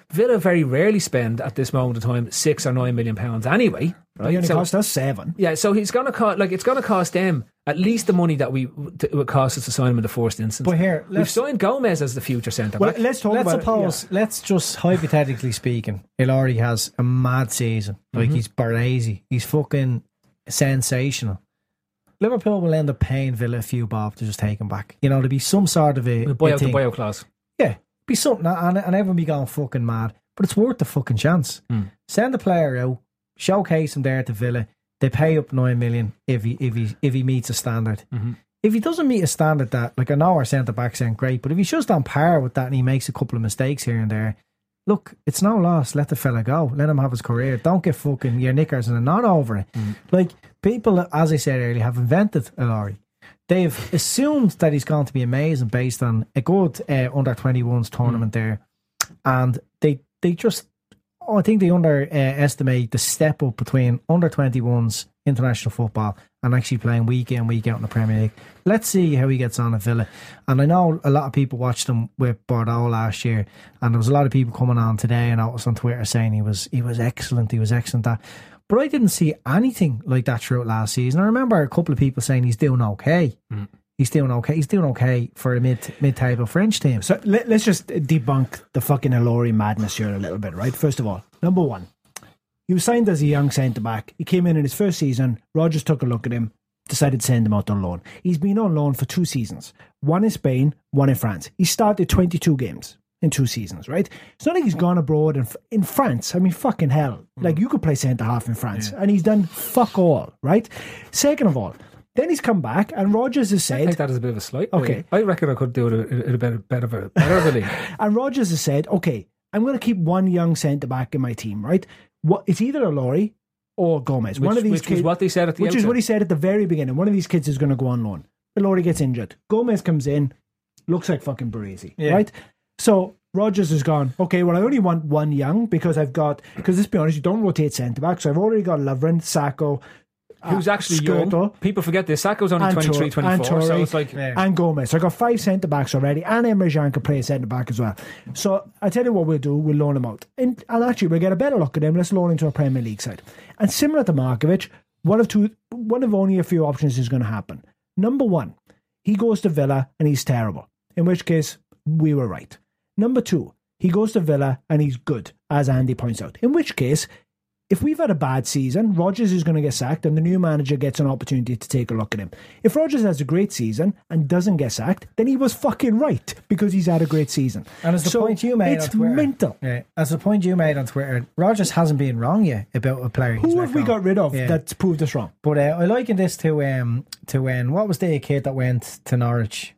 Villa very rarely spend at this moment in time six or nine million pounds anyway. Right? He only So- cost us seven. Yeah, so he's gonna cost like it's gonna cost them at least the money that we it would cost us to sign him in the first instance. But here, we've let's, signed Gomez as the future centre Well, back. let's talk let's about suppose, it. let's just hypothetically speaking, Ilori has a mad season. Like he's Baresi. He's fucking sensational. Liverpool will end up paying Villa a few bob to just take him back. You know, there'll be some sort of a, We'll buy a out the thing. buyout clause. Yeah, be something, and, and everyone be going fucking mad. But it's worth the fucking chance. Mm. Send the player out, showcase him there to Villa. They pay up nine million if he if he if he meets a standard. Mm-hmm. If he doesn't meet a standard that, like I know our centre backs aren't great, but if he's just on par with that and he makes a couple of mistakes here and there, look, it's no loss. Let the fella go. Let him have his career. Don't get fucking your knickers and not over it. Mm. Like people, as I said earlier, have invented Ilori. They've assumed that he's going to be amazing based on a good uh, under twenty-ones tournament there, and they they just oh, I think they underestimate the step up between under twenty-ones international football and actually playing week in week out in the Premier League. Let's see how he gets on at Villa. And I know a lot of people watched him with Bordeaux last year, and there was a lot of people coming on today and I was on Twitter saying he was he was excellent, he was excellent that. But I didn't see anything like that throughout last season. I remember a couple of people saying he's doing okay. Mm. He's doing okay. He's doing okay for a mid mid table French team. So let, let's just debunk the fucking Ilori madness here a little bit, right? First of all, number one, he was signed as a young centre back. He came in in his first season. Rodgers took a look at him, decided to send him out on loan. He's been on loan for two seasons, one in Spain, one in France. He started twenty-two games in two seasons, right? It's not like he's gone abroad in, in France. I mean, fucking hell. Like, you could play centre half in France, yeah. And he's done fuck all, right? Second of all, then he's come back, and Rodgers has said... I think that is a bit of a slight. Okay. Really. I reckon I could do it a, a bit better of a, better of a league. And Rodgers has said, okay, I'm going to keep one young centre-back in my team, right? What, it's either Ilori or Gomez. Which, one of these which kids, was what they said at the Which outset. is what he said at the very beginning. One of these kids is going to go on loan. Ilori gets injured. Gomez comes in, looks like fucking Baresi, yeah. Right? So Rodgers has gone, okay, well, I only want one young because I've got, because let's be honest, you don't rotate centre-back, so I've already got Lovren, Sacco, who's actually Skirtle, young. People forget this. Sacco's only twenty-three, twenty-four, so it's like... Yeah. And Gomez. So I got five centre-backs already, and Emre Can can play centre-back as well. So I tell you what we'll do, we'll loan him out. And, and actually, we'll get a better look at him. Let's loan him to a Premier League side. And similar to Markovic, one of two, one of only a few options is going to happen. Number one, he goes to Villa and he's terrible, in which case we were right. Number two, he goes to Villa and he's good, as Andy points out, in which case, if we've had a bad season, Rodgers is going to get sacked and the new manager gets an opportunity to take a look at him. If Rodgers has a great season and doesn't get sacked, then he was fucking right because he's had a great season. And as the so point you made it's on Twitter, mental. Yeah, as the point you made on Twitter, Rodgers hasn't been wrong yet about a player. Who have we go. got rid of yeah. that's proved us wrong? But uh, I liken this to um to um, what was the kid that went to Norwich?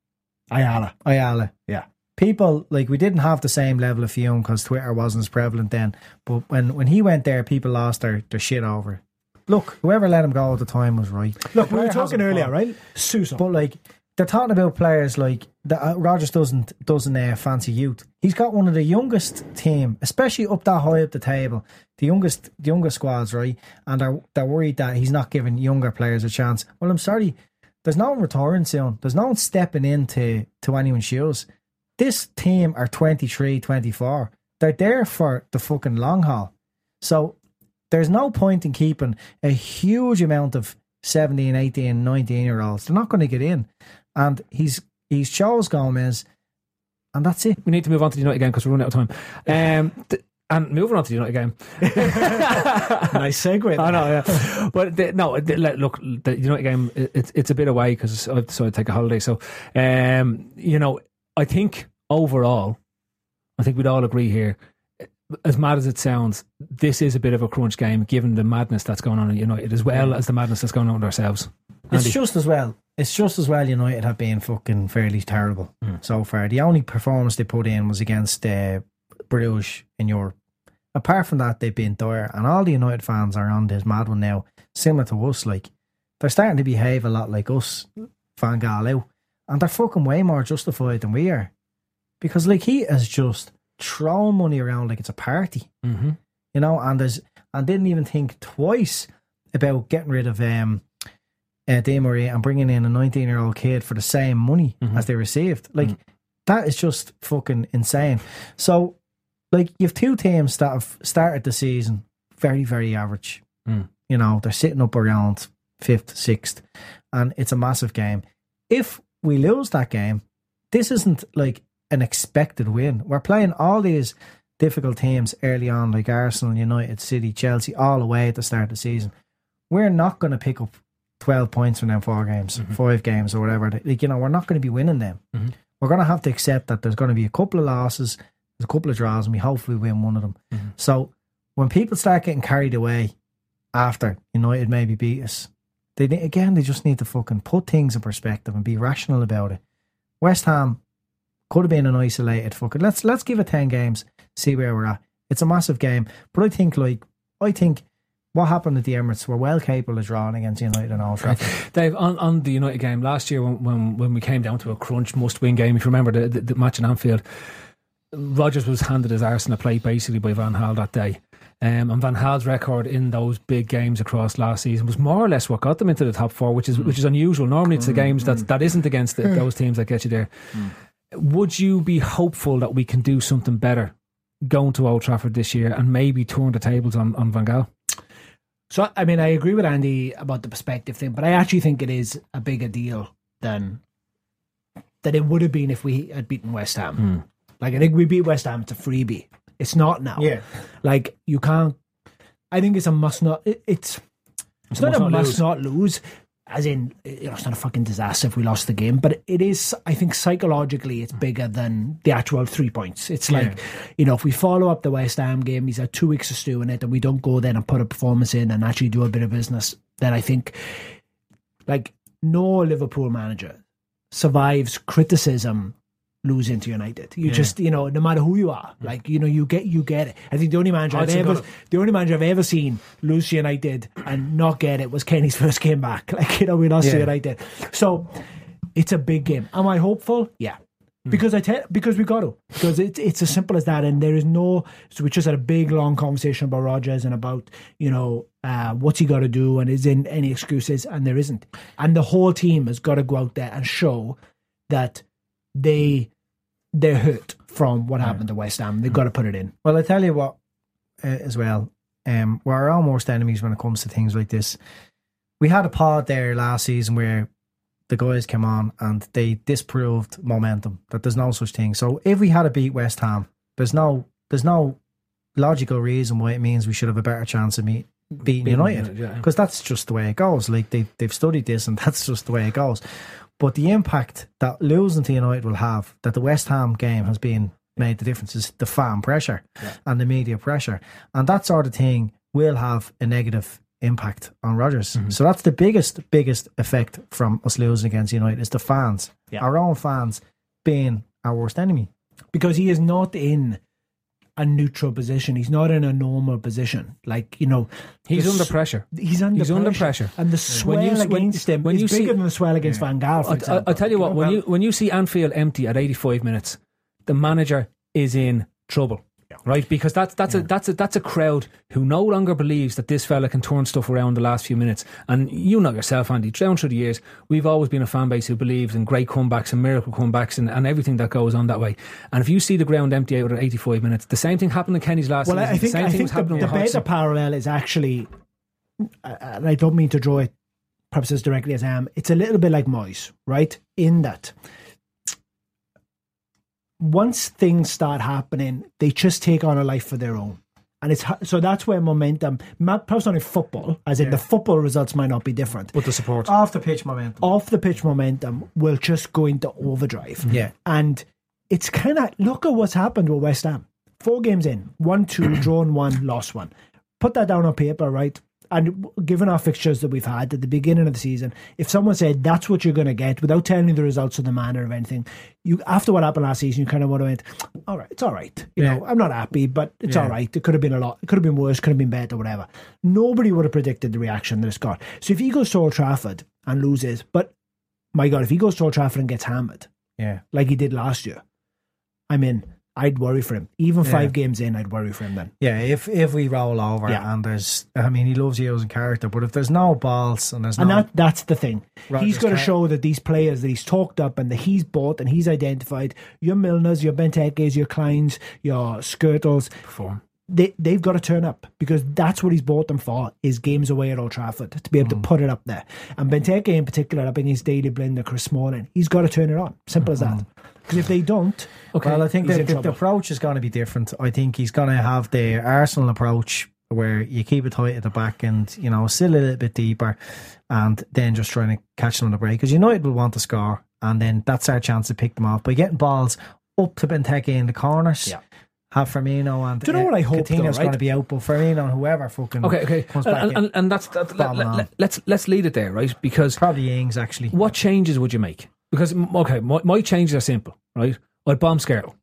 Ayala. Ayala. Yeah. People, like, we didn't have the same level of fume because Twitter wasn't as prevalent then. But when, when he went there, people lost their, their shit over it. Look, whoever let him go at the time was right. Look, we were Player talking hasn't earlier, fought. right? Suso. But, like, they're talking about players like that. Uh, Rodgers doesn't doesn't uh, fancy youth. He's got one of the youngest team, especially up that high up the table. The youngest, the youngest squads, right? And they're they're worried that he's not giving younger players a chance. Well, I'm sorry, there's no one retiring soon. There's no one stepping into to anyone's shoes. This team are twenty-three, twenty-four. They're there for the fucking long haul. So there's no point in keeping a huge amount of seventeen, eighteen, nineteen year olds. They're not going to get in. And he's he's chose Gomez, and that's it. We need to move on to the United game because we're running out of time. Um, th- and moving on to the United game. Nice segue. I know, yeah. But the, no, the, look, the United game, it, it's it's a bit away because I've decided to take a holiday. So, um, you know, I think overall, I think we'd all agree here, as mad as it sounds, this is a bit of a crunch game given the madness that's going on in United as well as the madness that's going on with ourselves. It's Andy? just as well. It's just as well United have been fucking fairly terrible mm. so far. The only performance they put in was against uh, Bruges in Europe. Apart from that, they've been dire, and all the United fans are on this mad one now, similar to us. Like, they're starting to behave a lot like us, Van Gaal out, and they're fucking way more justified than we are. Because, like, he is just throwing money around like it's a party, mm-hmm. you know, and there's and didn't even think twice about getting rid of um, uh, Di Maria and bringing in a nineteen-year-old kid for the same money mm-hmm. as they received. Like, mm-hmm. that is just fucking insane. So, like you've two teams that have started the season very, very average. Mm. You know, they're sitting up around fifth, sixth, and it's a massive game. If we lose that game, this isn't like an expected win. We're playing all these difficult teams early on, like Arsenal, United, City, Chelsea, all away at the start of the season. We're not going to pick up twelve points from them four games, mm-hmm. five games or whatever. Like, you know, we're not going to be winning them. Mm-hmm. We're going to have to accept that there's going to be a couple of losses, there's a couple of draws, and we hopefully win one of them. Mm-hmm. So when people start getting carried away after United maybe beat us, they again, they just need to fucking put things in perspective and be rational about it. West Ham could have been an isolated fucking. Let's let's give it ten games, see where we're at. It's a massive game, but I think like I think what happened at the Emirates, we're well capable of drawing against United and Old Trafford. Dave, on, on the United game last year, when, when when we came down to a crunch must-win game, if you remember the, the, the match in Anfield, Rodgers was handed his arse in a plate basically by Van Gaal that day. Um, and Van Gaal's record in those big games across last season was more or less what got them into the top four, which is mm. which is unusual. Normally, it's the games that that isn't against the, those teams that get you there. Mm. Would you be hopeful that we can do something better going to Old Trafford this year and maybe turn the tables on, on Van Gaal? So, I mean, I agree with Andy about the perspective thing, but I actually think it is a bigger deal than that it would have been if we had beaten West Ham. Mm. Like, I think we beat West Ham, it's a freebie. It's not now. Yeah. Like, you can't... I think it's a must not... It, it's it's not a must not lose, as in, you know, it's not a fucking disaster if we lost the game, but it is, I think, psychologically, it's bigger than the actual three points. It's like, yeah. you know, if we follow up the West Ham game, he's had two weeks of stewing it, and we don't go then and put a performance in and actually do a bit of business, then I think, like, no Liverpool manager survives criticism losing to United. You yeah. just, you know, no matter who you are, like, you know, you get you get it. I think the only manager I've ever the only manager I've ever seen lose to United and not get it was Kenny's first game back. Like, you know, we lost yeah. to United. So it's a big game. Am I hopeful? Yeah. Mm. Because I tell because we got to. Because it's it's as simple as that. And there is no so we just had a big long conversation about Rodgers and about, you know, uh, what's he got to do and is in any excuses, and there isn't. And the whole team has got to go out there and show that they they're hurt from what happened to West Ham. They've got to put it in. Well, I tell you what, uh, as well, um, we're our almost enemies when it comes to things like this. We had a pod there last season where the guys came on and they disproved momentum, that there's no such thing. So if we had to beat West Ham, there's no there's no logical reason why it means we should have a better chance of meet, beating United, because yeah. that's just the way it goes. Like, they, they've studied this and that's just the way it goes. But the impact that losing to United will have, that the West Ham game has been made the difference, is the fan pressure yeah. and the media pressure. And that sort of thing will have a negative impact on Rodgers. Mm-hmm. So that's the biggest, biggest effect from us losing against United, is the fans. Yeah. Our own fans being our worst enemy. Because he is not in a neutral position. He's not in a normal position. Like, you know, he's under pressure. He's under, he's pressure. under pressure. And the swell when you, against when, him when is you bigger see, than the swell against yeah. Van Gaal, for I, example. I'll tell you what, you know, when well, you when you see Anfield empty at eighty-five minutes, the manager is in trouble. Yeah. Right? Because that's that's yeah. a that's a that's a crowd who no longer believes that this fella can turn stuff around the last few minutes. And you know yourself, Andy, down through the years, we've always been a fan base who believes in great comebacks and miracle comebacks and, and everything that goes on that way. And if you see the ground empty out at eighty-five minutes, the same thing happened in Kenny's last well, season. I think, the same I thing think was happening the, with the better Hodgson. parallel is actually, and I don't mean to draw it perhaps as directly as I am, it's a little bit like Moyes, right? In that once things start happening, they just take on a life of their own. And it's so that's where momentum, perhaps not in football, as in yeah. the football results might not be different. But the support. Off the pitch momentum. Off the pitch momentum will just go into overdrive. Yeah. And it's kind of, look at what's happened with West Ham. Four games in, one, two, drawn one, lost one. Put that down on paper, right? And given our fixtures that we've had at the beginning of the season, if someone said that's what you're going to get without telling you the results of the manner of anything, you after what happened last season, you kind of want to went, all right, it's all right. You yeah. know, I'm not happy, but it's yeah. all right. It could have been a lot. It could have been worse. Could have been better. Whatever. Nobody would have predicted the reaction that it's got. So if he goes to Old Trafford and loses, but my God, if he goes to Old Trafford and gets hammered, yeah, like he did last year, I mean, I'd worry for him. Even Yeah. five games in, I'd worry for him then. Yeah, if if we roll over Yeah. and there's, I mean, he loves using character, but if there's no balls and there's And no, that that's the thing. Rodgers he's got to can't- show that these players that he's talked up and that he's bought and he's identified, your Milners, your Bentekes, your Kleins, your Skirtles, Perform. they, they've got to turn up because that's what he's bought them for, is games away at Old Trafford, to be able Mm. to put it up there. And Benteke in particular, up in his daily blend of Chris Smalling, he's got to turn it on. Simple as that. Because if they don't, Okay. Well, I think he's the, in the, the trouble. approach is going to be different. I think he's going to have the Arsenal approach where you keep it tight at the back and, you know, still a little bit deeper and then just trying to catch them on the break. Because United will want to score and then that's our chance to pick them off by getting balls up to Benteke in the corners. Yeah. Have Firmino and Do you know what I hope, though, Coutinho's right? going to be out, but Firmino and whoever fucking Okay, okay, comes and, back and, in. and, and that's that, let, Bombing let, on. let, let's let's lead it there, right? Because Probably Ings actually. what changes would you make? Because m- okay, my, my changes are simple, right? I'd bomb Skirtle.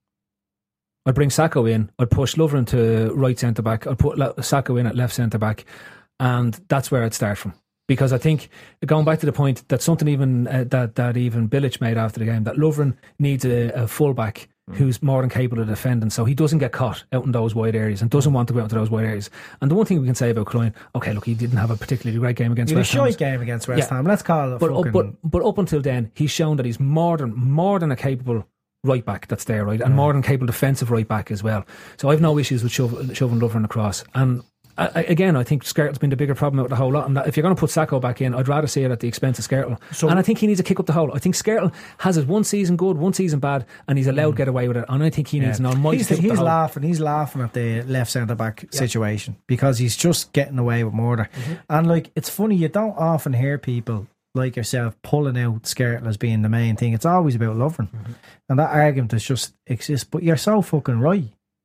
I'd bring Sacco in. I'd push Lovren to right centre back. I'd put Le- Sacco in at left centre back, and that's where I'd start from. Because I think going back to the point that something even uh, that that even Bilic made after the game, that Lovren needs a, a full back who's more than capable of defending, so he doesn't get caught out in those wide areas and doesn't want to go out into those wide areas. And the one thing we can say about Klein, okay, look, he didn't have a particularly great game against You had a West Ham. shite game against West Yeah. Ham. Let's call it But fucking... up, but but up until then, he's shown that he's more than more than a capable right back that's there, right, and more than capable defensive right back as well. So I've no issues with shove, shoving Lovren across. And I, I, again, I think Skirtle's been the bigger problem out the whole lot. And that if you're going to put Sacco back in, I'd rather see it at the expense of Skirtle. So- and I think he needs to kick up the hole. I think Skirtle has his one season good, one season bad, and he's allowed to get away with it. And I think he needs an almighty He's, kick up the he's hole. laughing. He's laughing at the left centre back situation because he's just getting away with murder. Mm-hmm. And like, it's funny, you don't often hear people like yourself pulling out Skirtle as being the main thing. It's always about Lovren, Mm-hmm. and that argument is just exists. But you're so fucking right.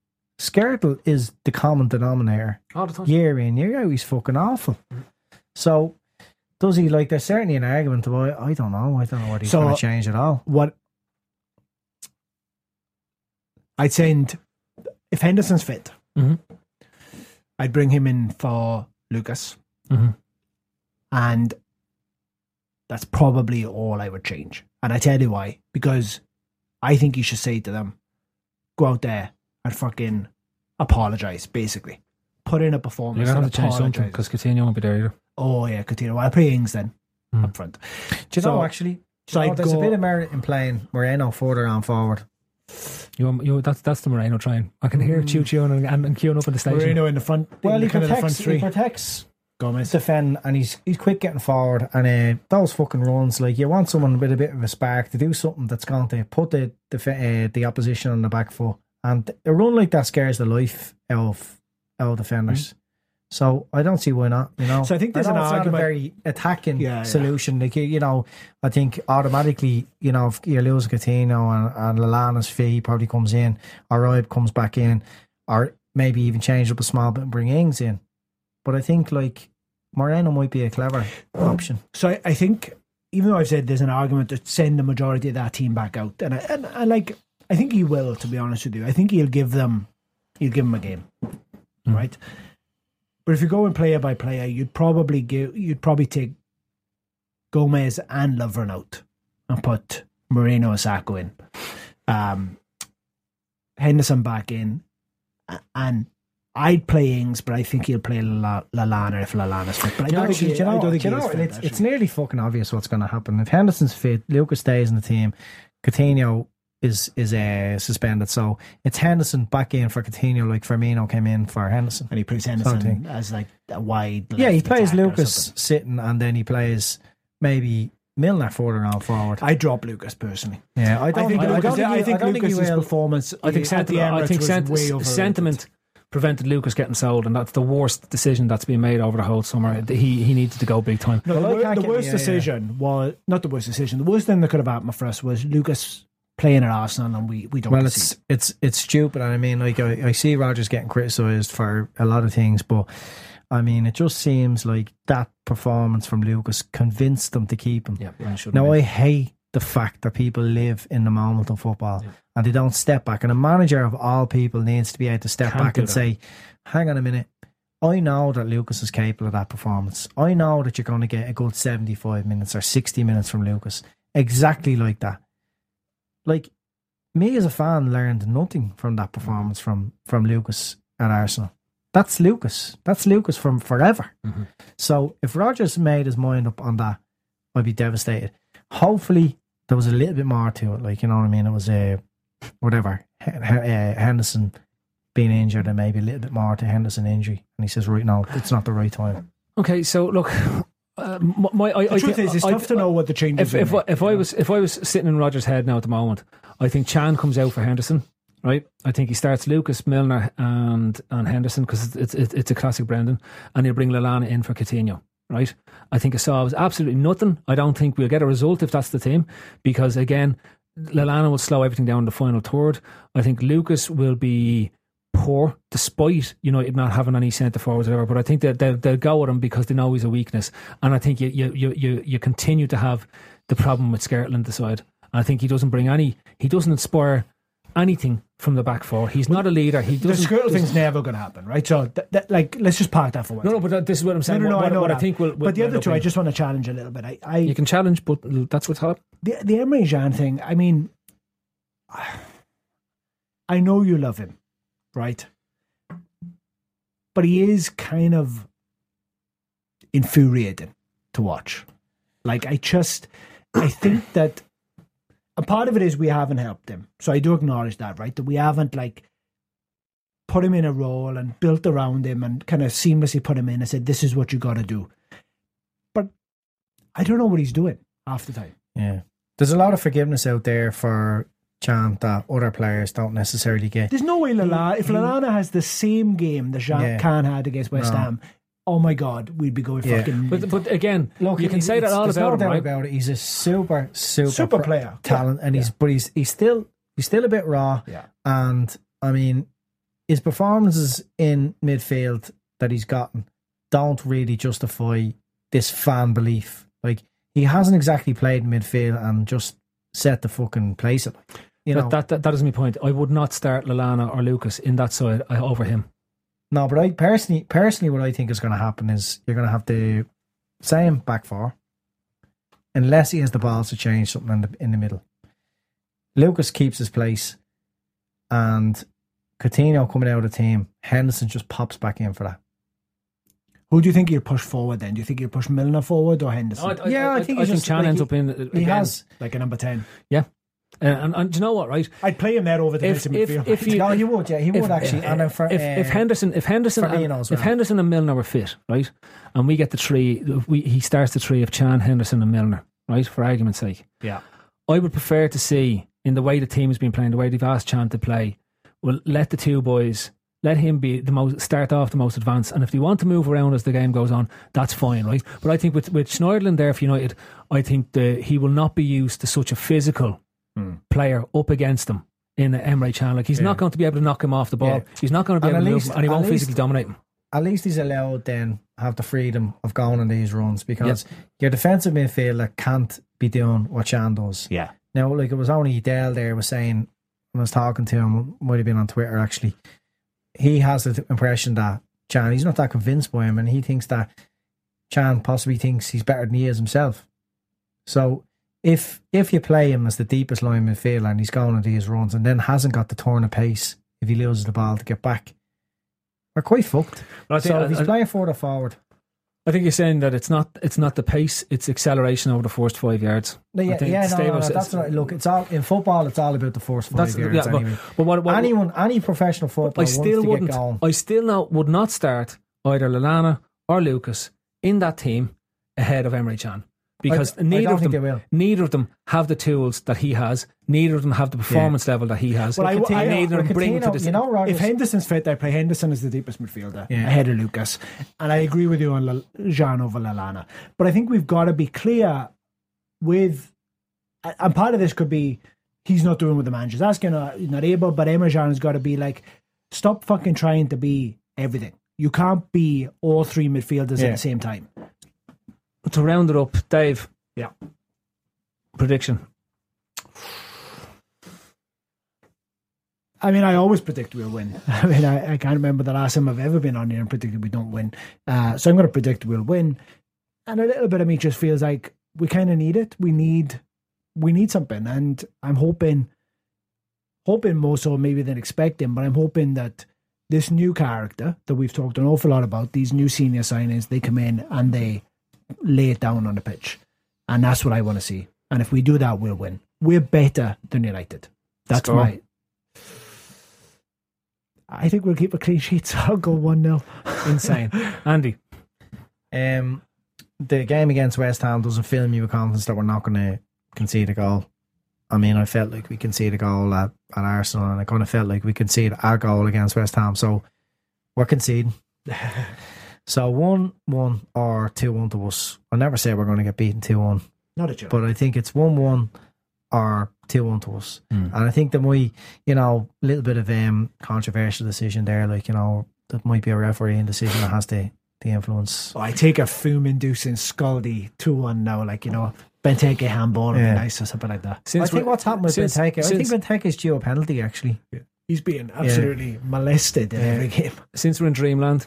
Skirtle is the common denominator All the time. year in year out. He's fucking awful. So does he like? There's certainly an argument about. I don't know. I don't know what he's So- going to change at all. what I'd send, if Henderson's fit, Mhm. I'd bring him in for Lucas. Mhm. And that's probably all I would change. And I tell you why. Because I think you should say to them, go out there and fucking apologise, basically. Put in a You're performance going to and have to change something apologise. because Coutinho won't be there either. Oh, yeah, Coutinho. Well, I'll play Ings then, Hmm. up front. Do you So- know actually? So you know, I'd there's go, a bit of merit in playing Moreno further on forward. You, you, that's that's the Moreno trying. I can hear Choo Choo and, and, and queuing up in the station. Moreno in the front. Well, in he the, kind of the front protects, he three. protects Gomez. defend, and he's he's quick getting forward. And uh, those fucking runs, like you want someone with a bit of a spark to do something that's going to put the the, uh, the opposition on the back foot. And a run like that scares the life out of out of defenders. Mm-hmm. So I don't see why not. You know, So I think there's know an it's not argument- a very attacking Yeah, yeah. solution. Like you, you know, I think automatically, you know, if you lose Coutinho and, and Lallana's fee probably comes in, or Roib comes back in, or maybe even change up a small bit and bring Ings in. But I think like Moreno might be a clever option. So I, I think, even though I've said there's an argument to send the majority of that team back out, and I, and, and like I think he will, to be honest with you. I think he'll give them, he'll give them a game, right? But if you go and player by player, you'd probably give, you'd probably take Gomez and Lovren out and put Moreno and Sacco in, um, Henderson back in, a- and I'd play Ings, but I think he'll play La- Lallana if Lallana's fit. But I don't think he, do you know, I don't think do you he is know, fit, it's, it's actually. nearly fucking obvious what's going to happen. If Henderson's fit, Lucas stays in the team, Coutinho is is uh, suspended. So it's Henderson back in for Coutinho, like Firmino came in for Henderson. And he plays Something. Henderson as like a wide. Yeah, he left plays attacker or Lucas something. sitting, and then he plays maybe Milner further on forward. I drop Lucas personally. yeah, I I don't think, I, Lucas, don't think I he- think I don't think he Lucas's will. performance. I think, at the sentiment, I Emirates think was sent- way overrated. sentiment prevented Lucas getting sold, and that's the worst decision that's been made over the whole summer. He he needed to go big time. No, Well, I the, wor- can't the get- worst yeah, yeah. decision was not the worst decision. The worst thing that could have happened for us was Lucas playing at Arsenal, and we we don't. Well, concede. it's it's it's stupid. And I mean, like I, I see Rodgers getting criticised for a lot of things, but I mean, it just seems like that performance from Lucas convinced them to keep him. Yeah, yeah, should Now, I hate the fact that people live in the moment of football Yeah. and they don't step back. And a manager of all people needs to be able to step Can't back do and that. say, hang on a minute. I know that Lucas is capable of that performance. I know that you're going to get a good seventy-five minutes or sixty minutes from Lucas. Exactly like that. Like, me as a fan learned nothing from that performance from from Lucas at Arsenal. That's Lucas. That's Lucas from forever. Mm-hmm. So if Rodgers made his mind up on that, I'd be devastated. Hopefully there was a little bit more to it. Like, you know what I mean? It was a, uh, whatever, H- H- uh, Henderson being injured and maybe a little bit more to Henderson injury. And he says, right now, it's not the right time. Okay, so look, uh, my, I, the I truth think, is, it's I, tough to know what the changes. If, if, make, if I was if I was sitting in Rodgers' head now at the moment, I think Chan comes out for Henderson, right? I think he starts Lucas, Milner, and and Henderson because it's, it's it's a classic Brendan, and he'll bring Lallana in for Coutinho, right? I think it solves absolutely nothing. I don't think we'll get a result if that's the team, because again, Lallana will slow everything down in the final third. I think Lucas will be poor, despite United not having any centre forwards or whatever. But I think that they'll, they'll go with him because they know he's a weakness. And I think you you you you, you continue to have the problem with Skertland at the side. And I think he doesn't bring any. He doesn't inspire anything from the back four. He's not a leader. He doesn't. The Skertland thing's never going to happen, right? So, th- th- like, let's just park that for one. No, no, but that, this is what I'm saying. No, no, no, what, I know what that. I think will. But the other two, I just want to challenge a little bit. I, I you can challenge, but that's what's happening. The the Emre Can thing. I mean, I know you love him, right? But he is kind of infuriating to watch. Like, I just, I think that a part of it is we haven't helped him. So I do acknowledge that, right? That we haven't, like, put him in a role and built around him and kind of seamlessly put him in and said, this is what you got to do. But I don't know what he's doing half the time. Yeah. There's a lot of forgiveness out there for Can that other players don't necessarily get. There's no way Lallana, if Lallana has the same game that Jean Yeah. Can had against West No. Ham, oh my God, we'd be going Yeah. fucking. But but again, Look, you can he's- say that it's- all there's about no him, doubt right? about it. He's a super, super, Super pro- player. talent, and Yeah. he's but he's he's still he's still a bit raw. Yeah. And I mean, his performances in midfield that he's gotten don't really justify this fan belief. Like, he hasn't exactly played in midfield and just set the fucking place up. You know, That, that, that, that is my point. I would not start Lallana or Lucas in that side uh, over him. no, but I personally, personally, what I think is going to happen is you're going to have the same back four, unless he has the balls to change something in the in the middle. Lucas keeps his place, and Coutinho coming out of the team, Henderson just pops back in for that. Who do you think he'll push forward then? Do you think he'll push Milner forward or Henderson? No, I, Yeah, I, I I think I he's think just- Chan like ends he- up in. He again. has. Like a number ten. Yeah. Uh, and, and do you know what, right? I'd play him there over the If, defensive if, midfield. if you, No, he would. Yeah, he would if, actually. and then for, if, uh, if Henderson, if Henderson, Firmino and, as if well. Henderson and Milner were fit, right, and we get the three, we, he starts the three of Chan, Henderson, and Milner, right, for argument's sake. yeah. I would prefer to see, in the way the team has been playing, the way they've asked Chan to play, well, let the two boys, let him be the most, start off the most advanced, and if they want to move around as the game goes on, that's fine, right? But I think with with Schneiderlin there for United, I think the, he will not be used to such a physical Hmm. player up against him in Emre Can. Like, he's Yeah. not going to be able to knock him off the ball. Yeah. He's not going to be And able at to least- move him, and he won't at least- physically dominate him. at least he's allowed then have the freedom of going on these runs, because your defensive midfielder can't be doing what Chan does. Yeah. Now, like, it was only Dale there was saying, when I was talking to him, might have been on Twitter actually, he has the impression that Chan, he's not that convinced by him, and he thinks that Chan possibly thinks he's better than he is himself. So if if you play him as the deepest line midfielder and he's going on these runs and then hasn't got the turn of pace if he loses the ball to get back, we're quite fucked. But I think, So if he's I, playing further forward, I think you're saying that it's not it's not the pace, it's acceleration over the first five yards. no, yeah, I think yeah, no, stable- no, no, that's right. Look, it's all in football. It's all about the first five That's- yards yeah, but- anyway. But what, what, Anyone, any professional footballer I still wants to wouldn't. get going. I still not, would not start either Lallana or Lucas in that team ahead of Emre Can, because I- I neither don't of think them, they will. neither of them have the tools that he has. Neither of them have the performance level that he has. Well, I- and I- neither of them bring to Coutinho, the you know, Rodgers, If Henderson's fit, I play Henderson as the deepest midfielder Yeah. ahead of Lucas. And I agree with you on L- Jean over Lallana. But I think we've got to be clear with, and part of this could be he's not doing what the manager's asking, or he's not able, but Emre Can has got to be like, stop fucking trying to be everything. You can't be all three midfielders Yeah. at the same time. to round it up, Dave. Yeah. Prediction. I mean, I always predict we'll win. I mean, I, I can't remember the last time I've ever been on here and predicted we don't win. Uh, so I'm going to predict we'll win. And a little bit of me just feels like we kind of need it. We need, we need something. And I'm hoping hoping more so maybe than expecting, but I'm hoping that this new character that we've talked an awful lot about, these new senior signings, they come in and they lay it down on the pitch. And that's what I want to see. And if we do that, we'll win. We're better than United. That's Score. my... I think we'll keep a clean sheet, so I'll go one nil. Insane. Andy? Um, the game against West Ham doesn't fill me with confidence that we're not going to concede a goal. I mean, I felt like we conceded a goal at, at Arsenal, and I kind of felt like we conceded our goal against West Ham, so we're conceding. So one one or two one to us. I'll never say we're going to get beaten two one, Not a joke. but I think it's one one or two one to us. Mm. And I think that we, you know, a little bit of um controversial decision there, like, you know, that might be a refereeing decision that has the, the influence. Oh, I take a fume-inducing Scaldi two one now, like, you know, Benteke handball would Yeah. be nice or something like that. Since I think we- what's happened with since- Benteke, I think since- Benteke is due a penalty, actually. He's being absolutely molested in Yeah. every game. Since we're in Dreamland,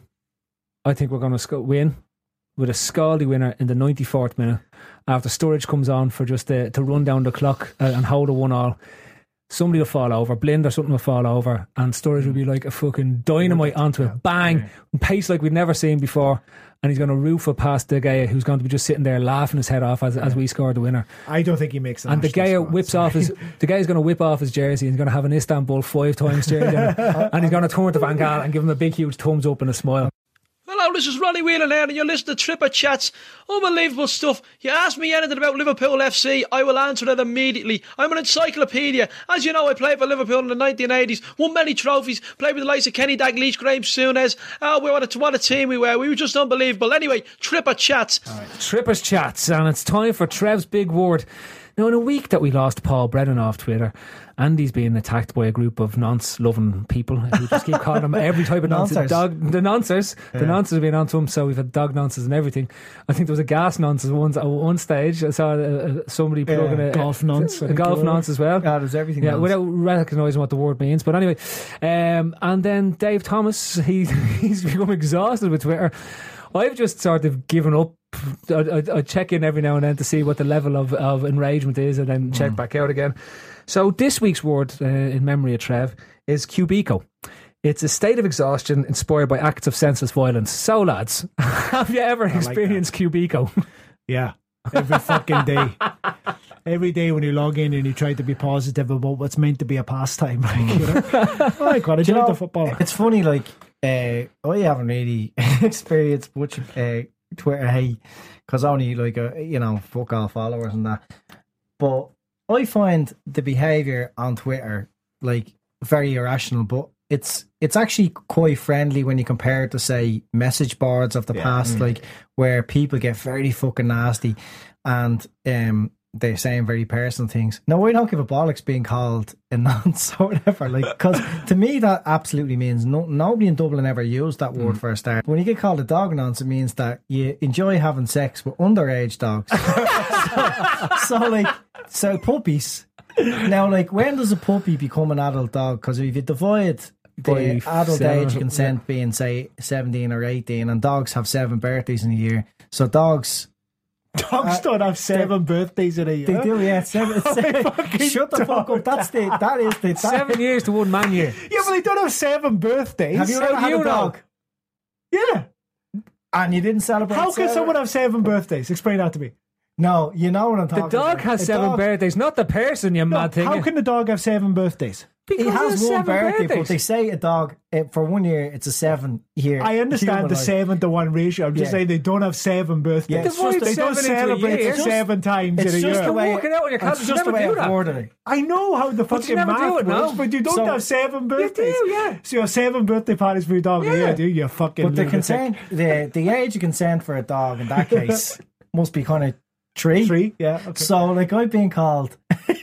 I think we're going to sc- win with a Scaldi winner in the ninety-fourth minute after Sturridge comes on for just uh, to run down the clock uh, and hold a one all. Somebody will fall over, Blind or something will fall over, and Sturridge will be like a fucking dynamite onto it, bang, pace like we've never seen before, and he's going to roof it past De Gea, who's going to be just sitting there laughing his head off as, as we score the winner. I don't think he makes that. And De Gea whips off his, De Gea's going to whip off his jersey, and he's going to have an Istanbul five times jersey, on it, and he's going to turn to Van Gaal and give him a big huge thumbs up and a smile. Hello, this is Ronnie Whelan here, and you're listening to Tripper Chats. Unbelievable stuff. You ask me anything about Liverpool F C, I will answer it immediately. I'm an encyclopedia. As you know, I played for Liverpool in the nineteen eighties, won many trophies, played with the likes of Kenny Dalglish, Graham Souness. Oh, we what a, what a team we were. We were just unbelievable. Anyway, Tripper Chats. Trippers Chats, and it's time for Trev's big word. Now, in a week that we lost Paul Brennan off Twitter, Andy's being attacked by a group of nonce-loving people who just keep calling him every type of nonsense. Noncers. Dog, the nonces. The Yeah. nonces have been onto him, so we've had dog nonces and everything. I think there was a gas nonce at one, at one stage. I saw uh, uh, somebody Yeah, plugging a golf nonce, I a think golf it was. nonce as well. Yeah, there's everything. Yeah, else. without recognising what the word means. But anyway, um, and then Dave Thomas, he he's become exhausted with Twitter. I've just sort of given up. I, I, I check in every now and then to see what the level of, of enragement is, and then check back out again. So this week's word, uh, in memory of Trev, is cubico. It's a state of exhaustion inspired by acts of senseless violence. So, lads, have you ever experienced cubico? Yeah, every fucking day. Every day when you log in and you try to be positive about what's meant to be a pastime. Like, you know? Oh, I got to Do you join know, the football. It's funny, like, uh, I haven't really experienced much uh, Twitter hate because only, like, uh, you know, fuck all followers and that. But I find the behaviour on Twitter, like, very irrational, but it's it's actually quite friendly when you compare it to, say, message boards of the Yeah. past, Mm. like, where people get very fucking nasty and um, they're saying very personal things. No, I don't give a bollocks being called a nonce or whatever, like, because to me that absolutely means no, nobody in Dublin ever used that word for a start. When you get called a dog nonce, it means that you enjoy having sex with underage dogs. so, so, like, so puppies. Now, like, when does a puppy become an adult dog? Because if you divide the By adult seven, age consent being, say, seventeen or eighteen, and dogs have seven birthdays in a year, so dogs. Dogs don't have seven birthdays in a year. They do, yeah. Seven, seven, shut the fuck up. That's the. That is the. That, Seven years to one man year. Yeah, but they don't have seven birthdays. Have you ever How had do you a know? dog? Yeah. And you didn't celebrate? How can seven? someone have seven birthdays? Explain that to me. No, you know what I'm The talking dog about. has A seven dog- birthdays, not the person, you No, mad thing. how can the dog have seven birthdays? He Because has there's one seven birthday, birthdays. but they say a dog uh, for one year it's a seven year. I understand human the life. seven to one ratio. I'm just Yeah. saying they don't have seven birthdays. Yeah, it's they just don't seven into a celebrate year. it seven times It's in a just year. the way. Work it out on your It's calendar. just You the never way do I've that. worded it. I know how the But you fucking never math do it, no? works, but you don't So- have seven birthdays. do, yeah. So you have seven birthday parties for your dog. Yeah, Yeah. do you fucking But the lunatic. consent, the the age of consent for a dog in that case must be kind of three. Three, yeah. Okay. So, like, I'm being called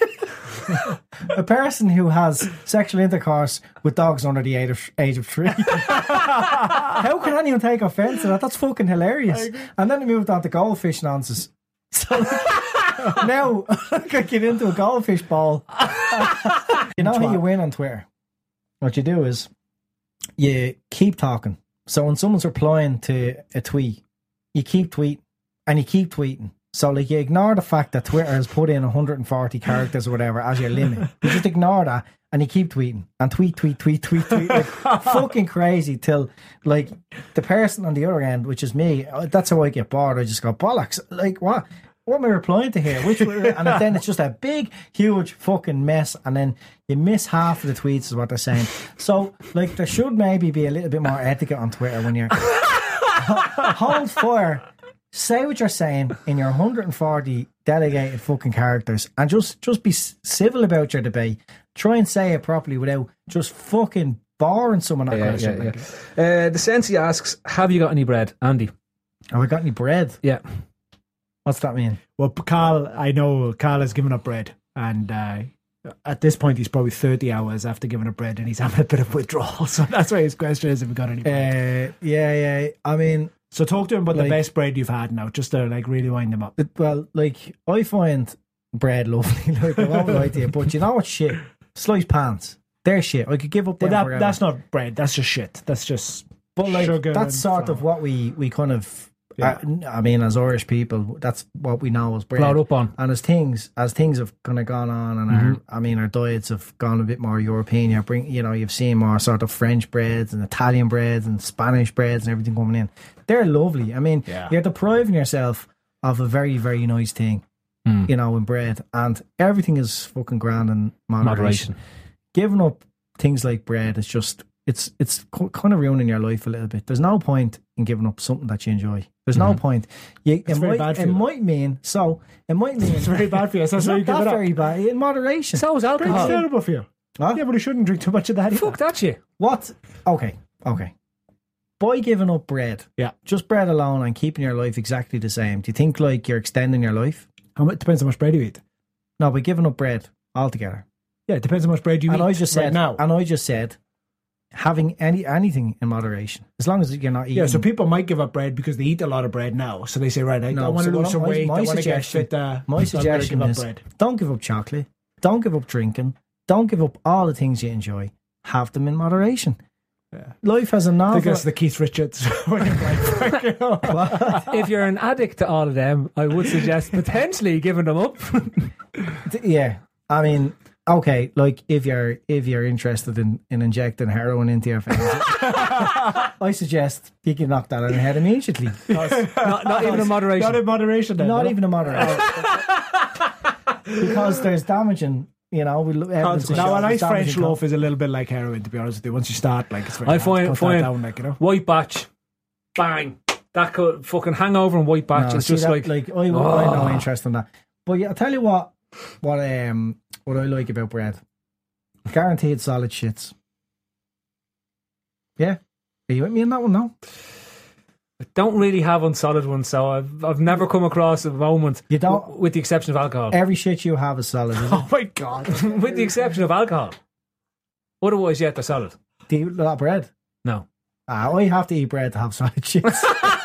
a person who has sexual intercourse with dogs under the age of, age of three. How can anyone take offence to that? That's fucking hilarious. And then we moved on to goldfish nonsense. So, like, now I could get into a goldfish ball. You know how you win on Twitter? What you do is you keep talking. So when someone's replying to a tweet, you keep tweeting and you keep tweeting. So, like, you ignore the fact that Twitter has put in one hundred forty characters or whatever as your limit. You just ignore that And you keep tweeting and tweet, tweet, tweet, tweet, tweet, like fucking crazy till like the person on the other end, which is me, that's how I get bored. I just go, bollocks. Like, what? What am I replying to here? Which and then it's just a big, huge fucking mess, and then you miss half of the tweets is what they're saying. So, like, there should maybe be a little bit more etiquette on Twitter when you're hold fire. Say what you're saying in your one hundred forty delegated fucking characters and just, just be civil about your debate. Try and say it properly without just fucking boring someone. That Yeah, kind of yeah, shit. Like, yeah. Uh, the Sensi asks, have you got any bread? Andy? have I got any bread? Yeah. What's that mean? Well, Carl, I know Carl has given up bread, and uh, at this point he's probably thirty hours after giving up bread, and he's having a bit of withdrawal. So that's why his question is, have we got any bread? Uh, yeah, yeah. I mean, So talk to him about like- the best bread you've had now, just to like really wind him up. it- well, like, I find bread lovely. Like, I won't lie to you, but you know what shit? Sliced pans. They're shit. I could give up But them that, forever. that's not bread. That's just shit. That's just But like sugar that's and sort flour. of what we we kind of. Yeah. uh, I mean, as Irish people, that's what we know as bread. Brought up on. And as things as things have kind of gone on, and our, I mean, our diets have gone a bit more European. You bring, you know, you've seen more sort of French breads and Italian breads and Spanish breads and everything coming in. They're lovely. I mean, Yeah. you're depriving yourself of a very very nice thing, Mm. you know, in bread, and everything is fucking grand and moderation. Moderation. Giving up things like bread is just it's it's co- kind of ruining your life a little bit. There's no point in giving up something that you enjoy. There's no point. You, it It's very might, bad for it you, though. might mean so. It might mean it's very bad for you. So It's that's why not you give that it up. very bad in moderation. So is It's alcohol. terrible for you. Huh? Yeah, but you shouldn't drink too much of that. either. Fuck that shit. What? Okay, okay. By giving up bread, Yeah. just bread alone and keeping your life exactly the same, do you think like you're extending your life? How much, depends how much bread you eat. No, by giving up bread altogether. Yeah, it depends how much bread you and eat. I just said right now. and I just said having any anything in moderation, as long as you're not eating. Yeah, so people might give up bread because they eat a lot of bread now. So they say, right, I, No, I want to so lose what some I'm- weight. my I want to get suggestion- fit. Uh, My so I better suggestion give up is bread. don't give up chocolate, don't give up drinking, don't give up all the things you enjoy. Have them in moderation. Yeah. Life has an I think awful. that's the Keith Richards. way of life, you know. If you're an addict to all of them, I would suggest potentially giving them up. Yeah, I mean, okay, like if you're if you're interested in, in injecting heroin into your face, I suggest you can knock that on the head immediately. not, not even in moderation. Not in moderation. Then, Not no? even a moderation, because there's damaging. You know, we look. evidence to Now, show a nice there's damaging French loaf is a little bit like heroin, to be honest with you. Once you start, like, it's very I hard to find, cut find that down, like, you know. white batch, bang. That could fucking hangover and white batch. No, it's see just that, like, like I, I Oh. have no interest in that. But yeah, I'll tell you what, what um, what I like about bread, guaranteed solid shits. Yeah, are you with me on that one now? I don't really have unsolid ones, so I've I've never come across a moment. You don't- w- with the exception of alcohol. Every shit you have is solid. Is it? Oh, my God. With the exception of alcohol. Otherwise, yeah, they're solid. Do you eat a lot of bread? No. Ah, I have to eat bread to have solid shits.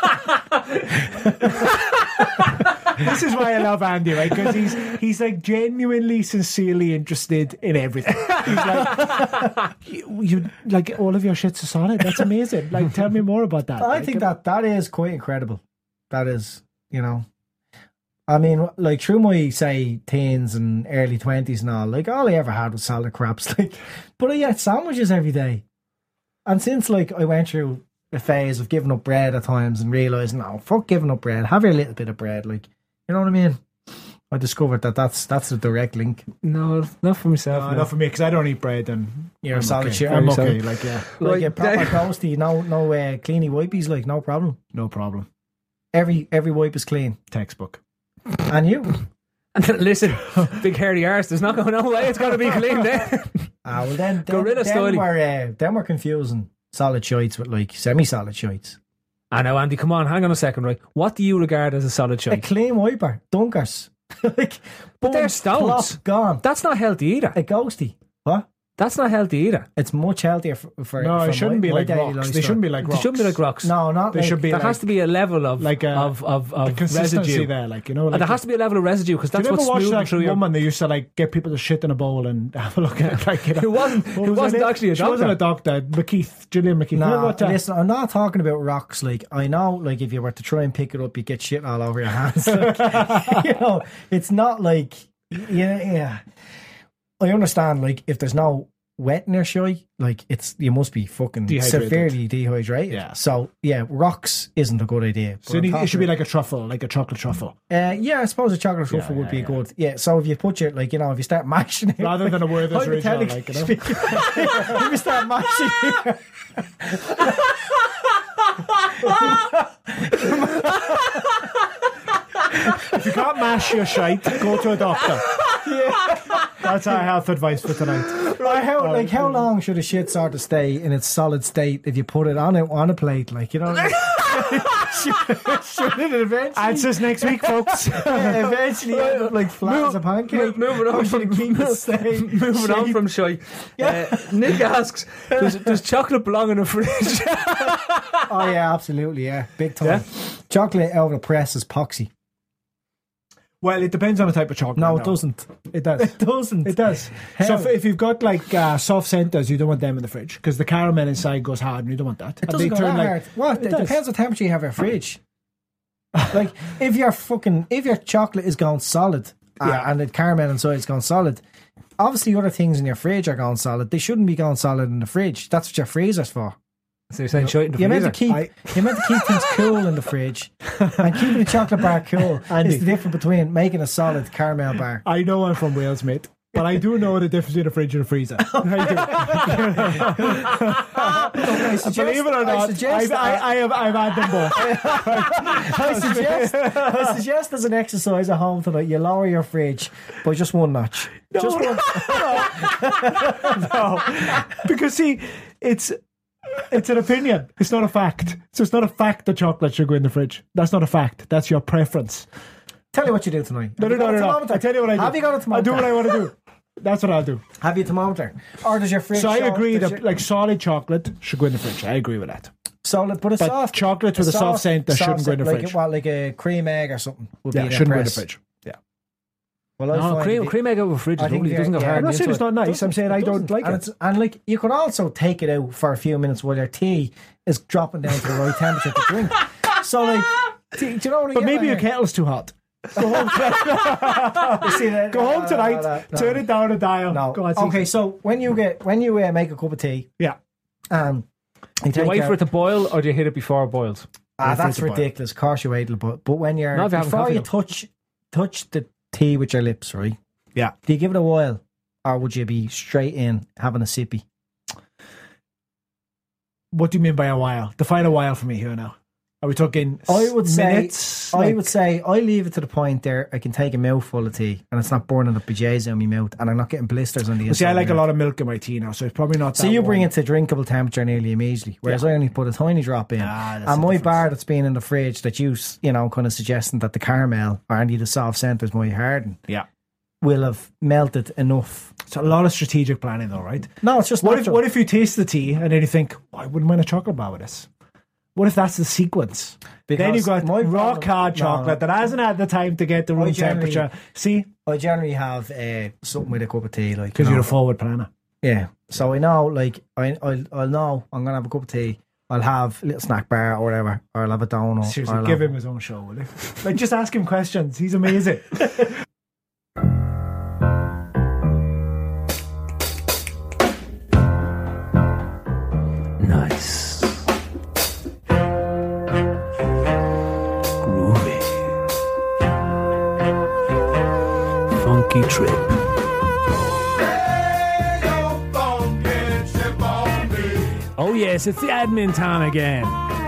This is why I love Andy, right? Because he's he's like genuinely, sincerely interested in everything. He's like, you, you like all of your shits are solid. That's amazing. Like, tell me more about that. I Like, think that that is quite incredible. That is, you know, I mean, like through my say teens and early twenties and all, like all I ever had was salad craps. Like, but I ate sandwiches every day, and since like I went through a phase of giving up bread at times and realizing, no, fuck giving up bread. Have your little bit of bread, like, you know what I mean. I discovered that that's that's a direct link. No, not for myself. No, no. not for me, because I don't eat bread and You're I'm a solid okay. shit. I'm Very okay, solid. like, yeah, Like Right, a proper then- toasty, no no uh, cleany wipies, like no problem. no problem. Every every wipe is clean, Textbook. and you. Listen, big hairy arse, there's not going no way it's got to be clean there. Ah, well then, then, Gorilla then styling. we're uh, then we're confusing solid shites with like semi-solid shites. I know, Andy, come on, hang on a second, right? What do you regard as a solid A shite? clean wiper, dunkers, like, But they're boom, stones. plop, gone. That's not healthy either. A ghosty. What? That's not healthy either. It's much healthier for. for No, for it shouldn't my, be my like daily rocks. They lifestyle. shouldn't be like They rocks. shouldn't be like rocks. No, not They like, should be There like, has to be a level of like a- of of, a of consistency residue. there, like, you know. And Like, there has to be a level of residue because Did that's you what's ever watch smoothing that through your. woman that used to like get people to shit in a bowl and have a look at it? Like, you know, Who wasn't- what who was her wasn't name? actually a She wasn't doctor. a doctor. McKeith, Gillian McKeith. Remember No, what that? listen, I'm not talking about rocks. Like, I know, like, if you were to try and pick it up, you get shit all over your hands. Like, you know, it's not like, yeah, yeah. I understand, like, if there's no wet in your shy, like it's you must be fucking Dehydrated. severely dehydrated. Yeah. So yeah, rocks isn't a good idea. So it, need- it should be like a truffle, like a chocolate truffle, Uh, yeah, I suppose a chocolate truffle Yeah, would yeah, be yeah. good. Yeah, so if you put your, like, you know, if you start mashing it. rather than a Werther's original. hypothetically Like, you know? speaking, if you start mashing it. If you can't mash your shite, go to a doctor. Yeah. That's our health advice for tonight. Right, how, like, how long should a shit sort of stay in its solid state if you put it on it on a plate? Like, you know, like, should, should it eventually, Answers next week, folks. eventually end up like flat as a pancake? Moving on Or should from it keep the same moving on shape? from shy. Uh, Nick asks, does, does chocolate belong in a fridge? Oh yeah, absolutely, yeah, big time. Yeah? Chocolate out of the press is poxy. Well, it depends on the type of chocolate. No, now. it doesn't. It does. It doesn't. It does. How? So if, if you've got like uh, soft centers, you don't want them in the fridge because the caramel inside goes hard, and you don't want that. It And doesn't they go turn that like- hard. What? It It, does. depends what temperature you have your fridge. Like if your fucking if your chocolate is gone solid, uh, Yeah. and the caramel inside is gone solid, obviously other things in your fridge are gone solid. They shouldn't be gone solid in the fridge. That's what your freezer's for. So you're saying shite in the You're meant to freezer? keep I- you're meant to keep things cool in the fridge, and keeping a chocolate bar cool Andy. is the difference between making a solid caramel bar. I know I'm from Wales, mate, but I do know the difference between a fridge and a freezer. I I do. suggest, Believe it or I not, suggest, I've, I, I have I've had them both. I suggest, I suggest as an exercise at home tonight, you lower your fridge by just one notch. Just one. No, because see, it's it's an opinion. It's not a fact. So it's not a fact that chocolate should go in the fridge. That's not a fact. That's your preference. Tell you what you do tonight. No, Have no, you no, got a no, no. thermometer? I tell you what I do. Have you got a I thermometer? do what I want to do. That's what I'll do. Have you a thermometer? Or does your fridge So I show- agree does that your- like solid chocolate should go in the fridge. I agree with that. solid, but a But soft chocolate with a soft centre shouldn't go in the like, fridge. What, like a cream egg or something would Yeah, be in shouldn't go in the press. fridge. Yeah. Well, I No, find cream, it- cream egg out of a fridge I is think lovely. It they're- doesn't go yeah. hard I'm not saying it's into not it. nice. I'm saying I don't like and it. It's, and like you could also take it out for a few minutes while your tea is dropping down to the right temperature to drink. So like, do, do you know what I But get maybe at your here? kettle's too hot. Go home tonight. You see that? Go No, home no, tonight. no, no, Turn no. it down a dial. No. Go on, Okay, so when you get when you uh, make a cup of tea, Yeah. um, you Do you take wait your- for it to boil or do you hit it before it boils? Ah, Wait for that's it to boil. ridiculous. Of course you wait a little bit. But when you're No, if you're having before coffee, you though. touch touch the tea with your lips, right? Yeah. Do you give it a while, or would you be straight in having a sippy? What do you mean by a while? Define a while for me here now. Are we talking I would say minutes? I Like- would say I leave it to the point there I can take a mouthful of tea and it's not burning the bejesus out of my mouth and I'm not getting blisters on the Well, inside. see, I like of a my lot of milk in my tea now, so it's probably not So that you bring warm. it to drinkable temperature nearly immediately, whereas Yeah. I only put a tiny drop in. Ah, that's and the my difference. bar that's been in the fridge that you, s- you know, kind of suggesting that the caramel or any of the soft centres might harden Yeah. will have melted enough. It's a lot of strategic planning, though, right? No, it's just What if natural. what if you taste the tea and then you think, oh, I wouldn't mind a chocolate bar with this? What if that's the sequence? Because then you've got my rock problem- hard no, chocolate no. that hasn't had the time to get the room generally- temperature. See, I generally have uh, something with a cup of tea, like because you you're know. a forward planner. Yeah, so I know, like I, I'll, I'll know I'm gonna have a cup of tea. I'll have a little snack bar or whatever, or I'll have a donut. Seriously, or I'll give have- him his own show, will you? Like, just ask him questions. He's amazing. Nice. Groovy. Funky trip. Oh yes, it's the admin time again.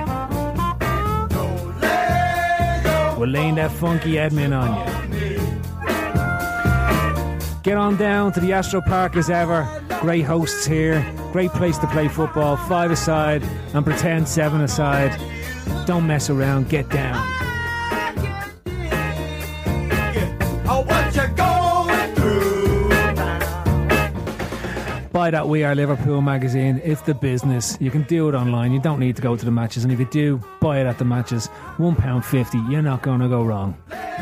We're laying that funky admin on you. Get on down to the Astro Park as ever. Great hosts here. Great place to play football. Five aside and pretend seven aside. Don't mess around. Get down. Buy that We Are Liverpool magazine. It's the business. You can do it online. You don't need to go to the matches. And if you do, buy it at the matches. one pound fifty. You're not going to go wrong.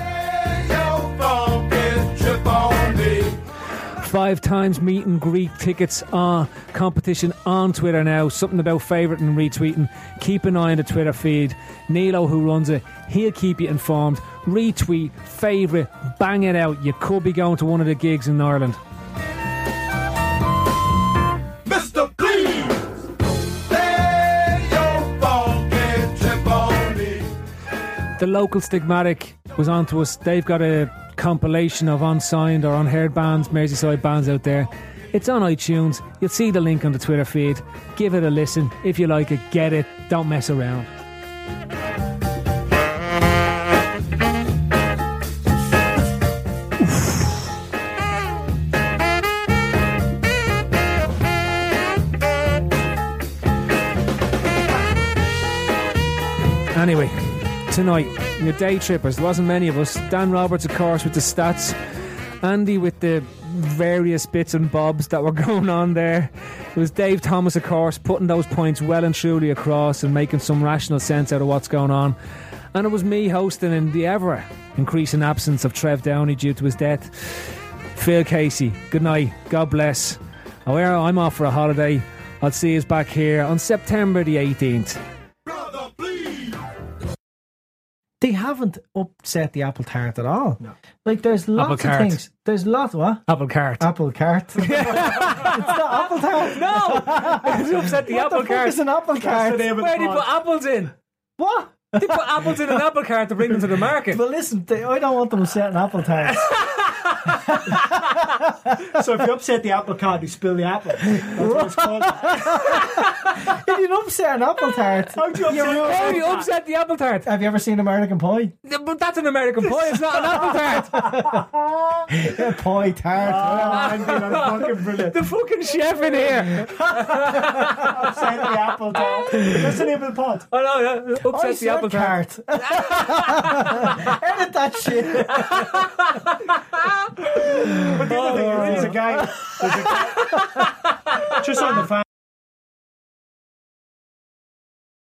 Five times meet and greet tickets on competition on Twitter now. Something about favourite and retweeting. Keep an eye on the Twitter feed. Nilo, who runs it, he'll keep you informed. Retweet, favourite, bang it out. You could be going to one of the gigs in Ireland. The local Stigmatic was on to us. They've got a compilation of unsigned or unheard bands, Merseyside bands out there. It's on iTunes. You'll see the link on the Twitter feed. Give it a listen. If you like it, get it. Don't mess around. Anyway, tonight, your day trippers. There wasn't many of us. Dan Roberts, of course, with the stats. Andy with the various bits and bobs that were going on there. It was Dave Thomas, of course, putting those points well and truly across and making some rational sense out of what's going on. And it was me hosting in the ever increasing absence of Trev Downey due to his death. Phil Casey, good night. God bless. However, I'm off for a holiday. I'll see you back here on September the eighteenth. They haven't upset the apple tart at all. No. Like, there's lots Apple of cart. things. There's lots, what? Apple cart. Apple cart. It's not apple tart. No! It's upset the What apple the fuck cart. is an apple cart? the name of the Where do you pod. put apples in? What? They put apples in an apple cart to bring them to the market. Well, listen, they, I don't want them upsetting apple tarts. So if you upset the apple cart, you spill the apple. That's what it's called. If you upset an apple tart, How do you upset you're- an How do you upset the apple tart? have you ever seen American Pie? But that's an American pie, it's not an apple tart. Yeah, pie tart. I'm being fucking brilliant. The fucking chef in here. Upset the apple cart. That's the name of the pod. Oh no, yeah. I Upset the said apple tart. cart. Edit that shit. But the other thing is, there's a guy, there's a guy just on the fan.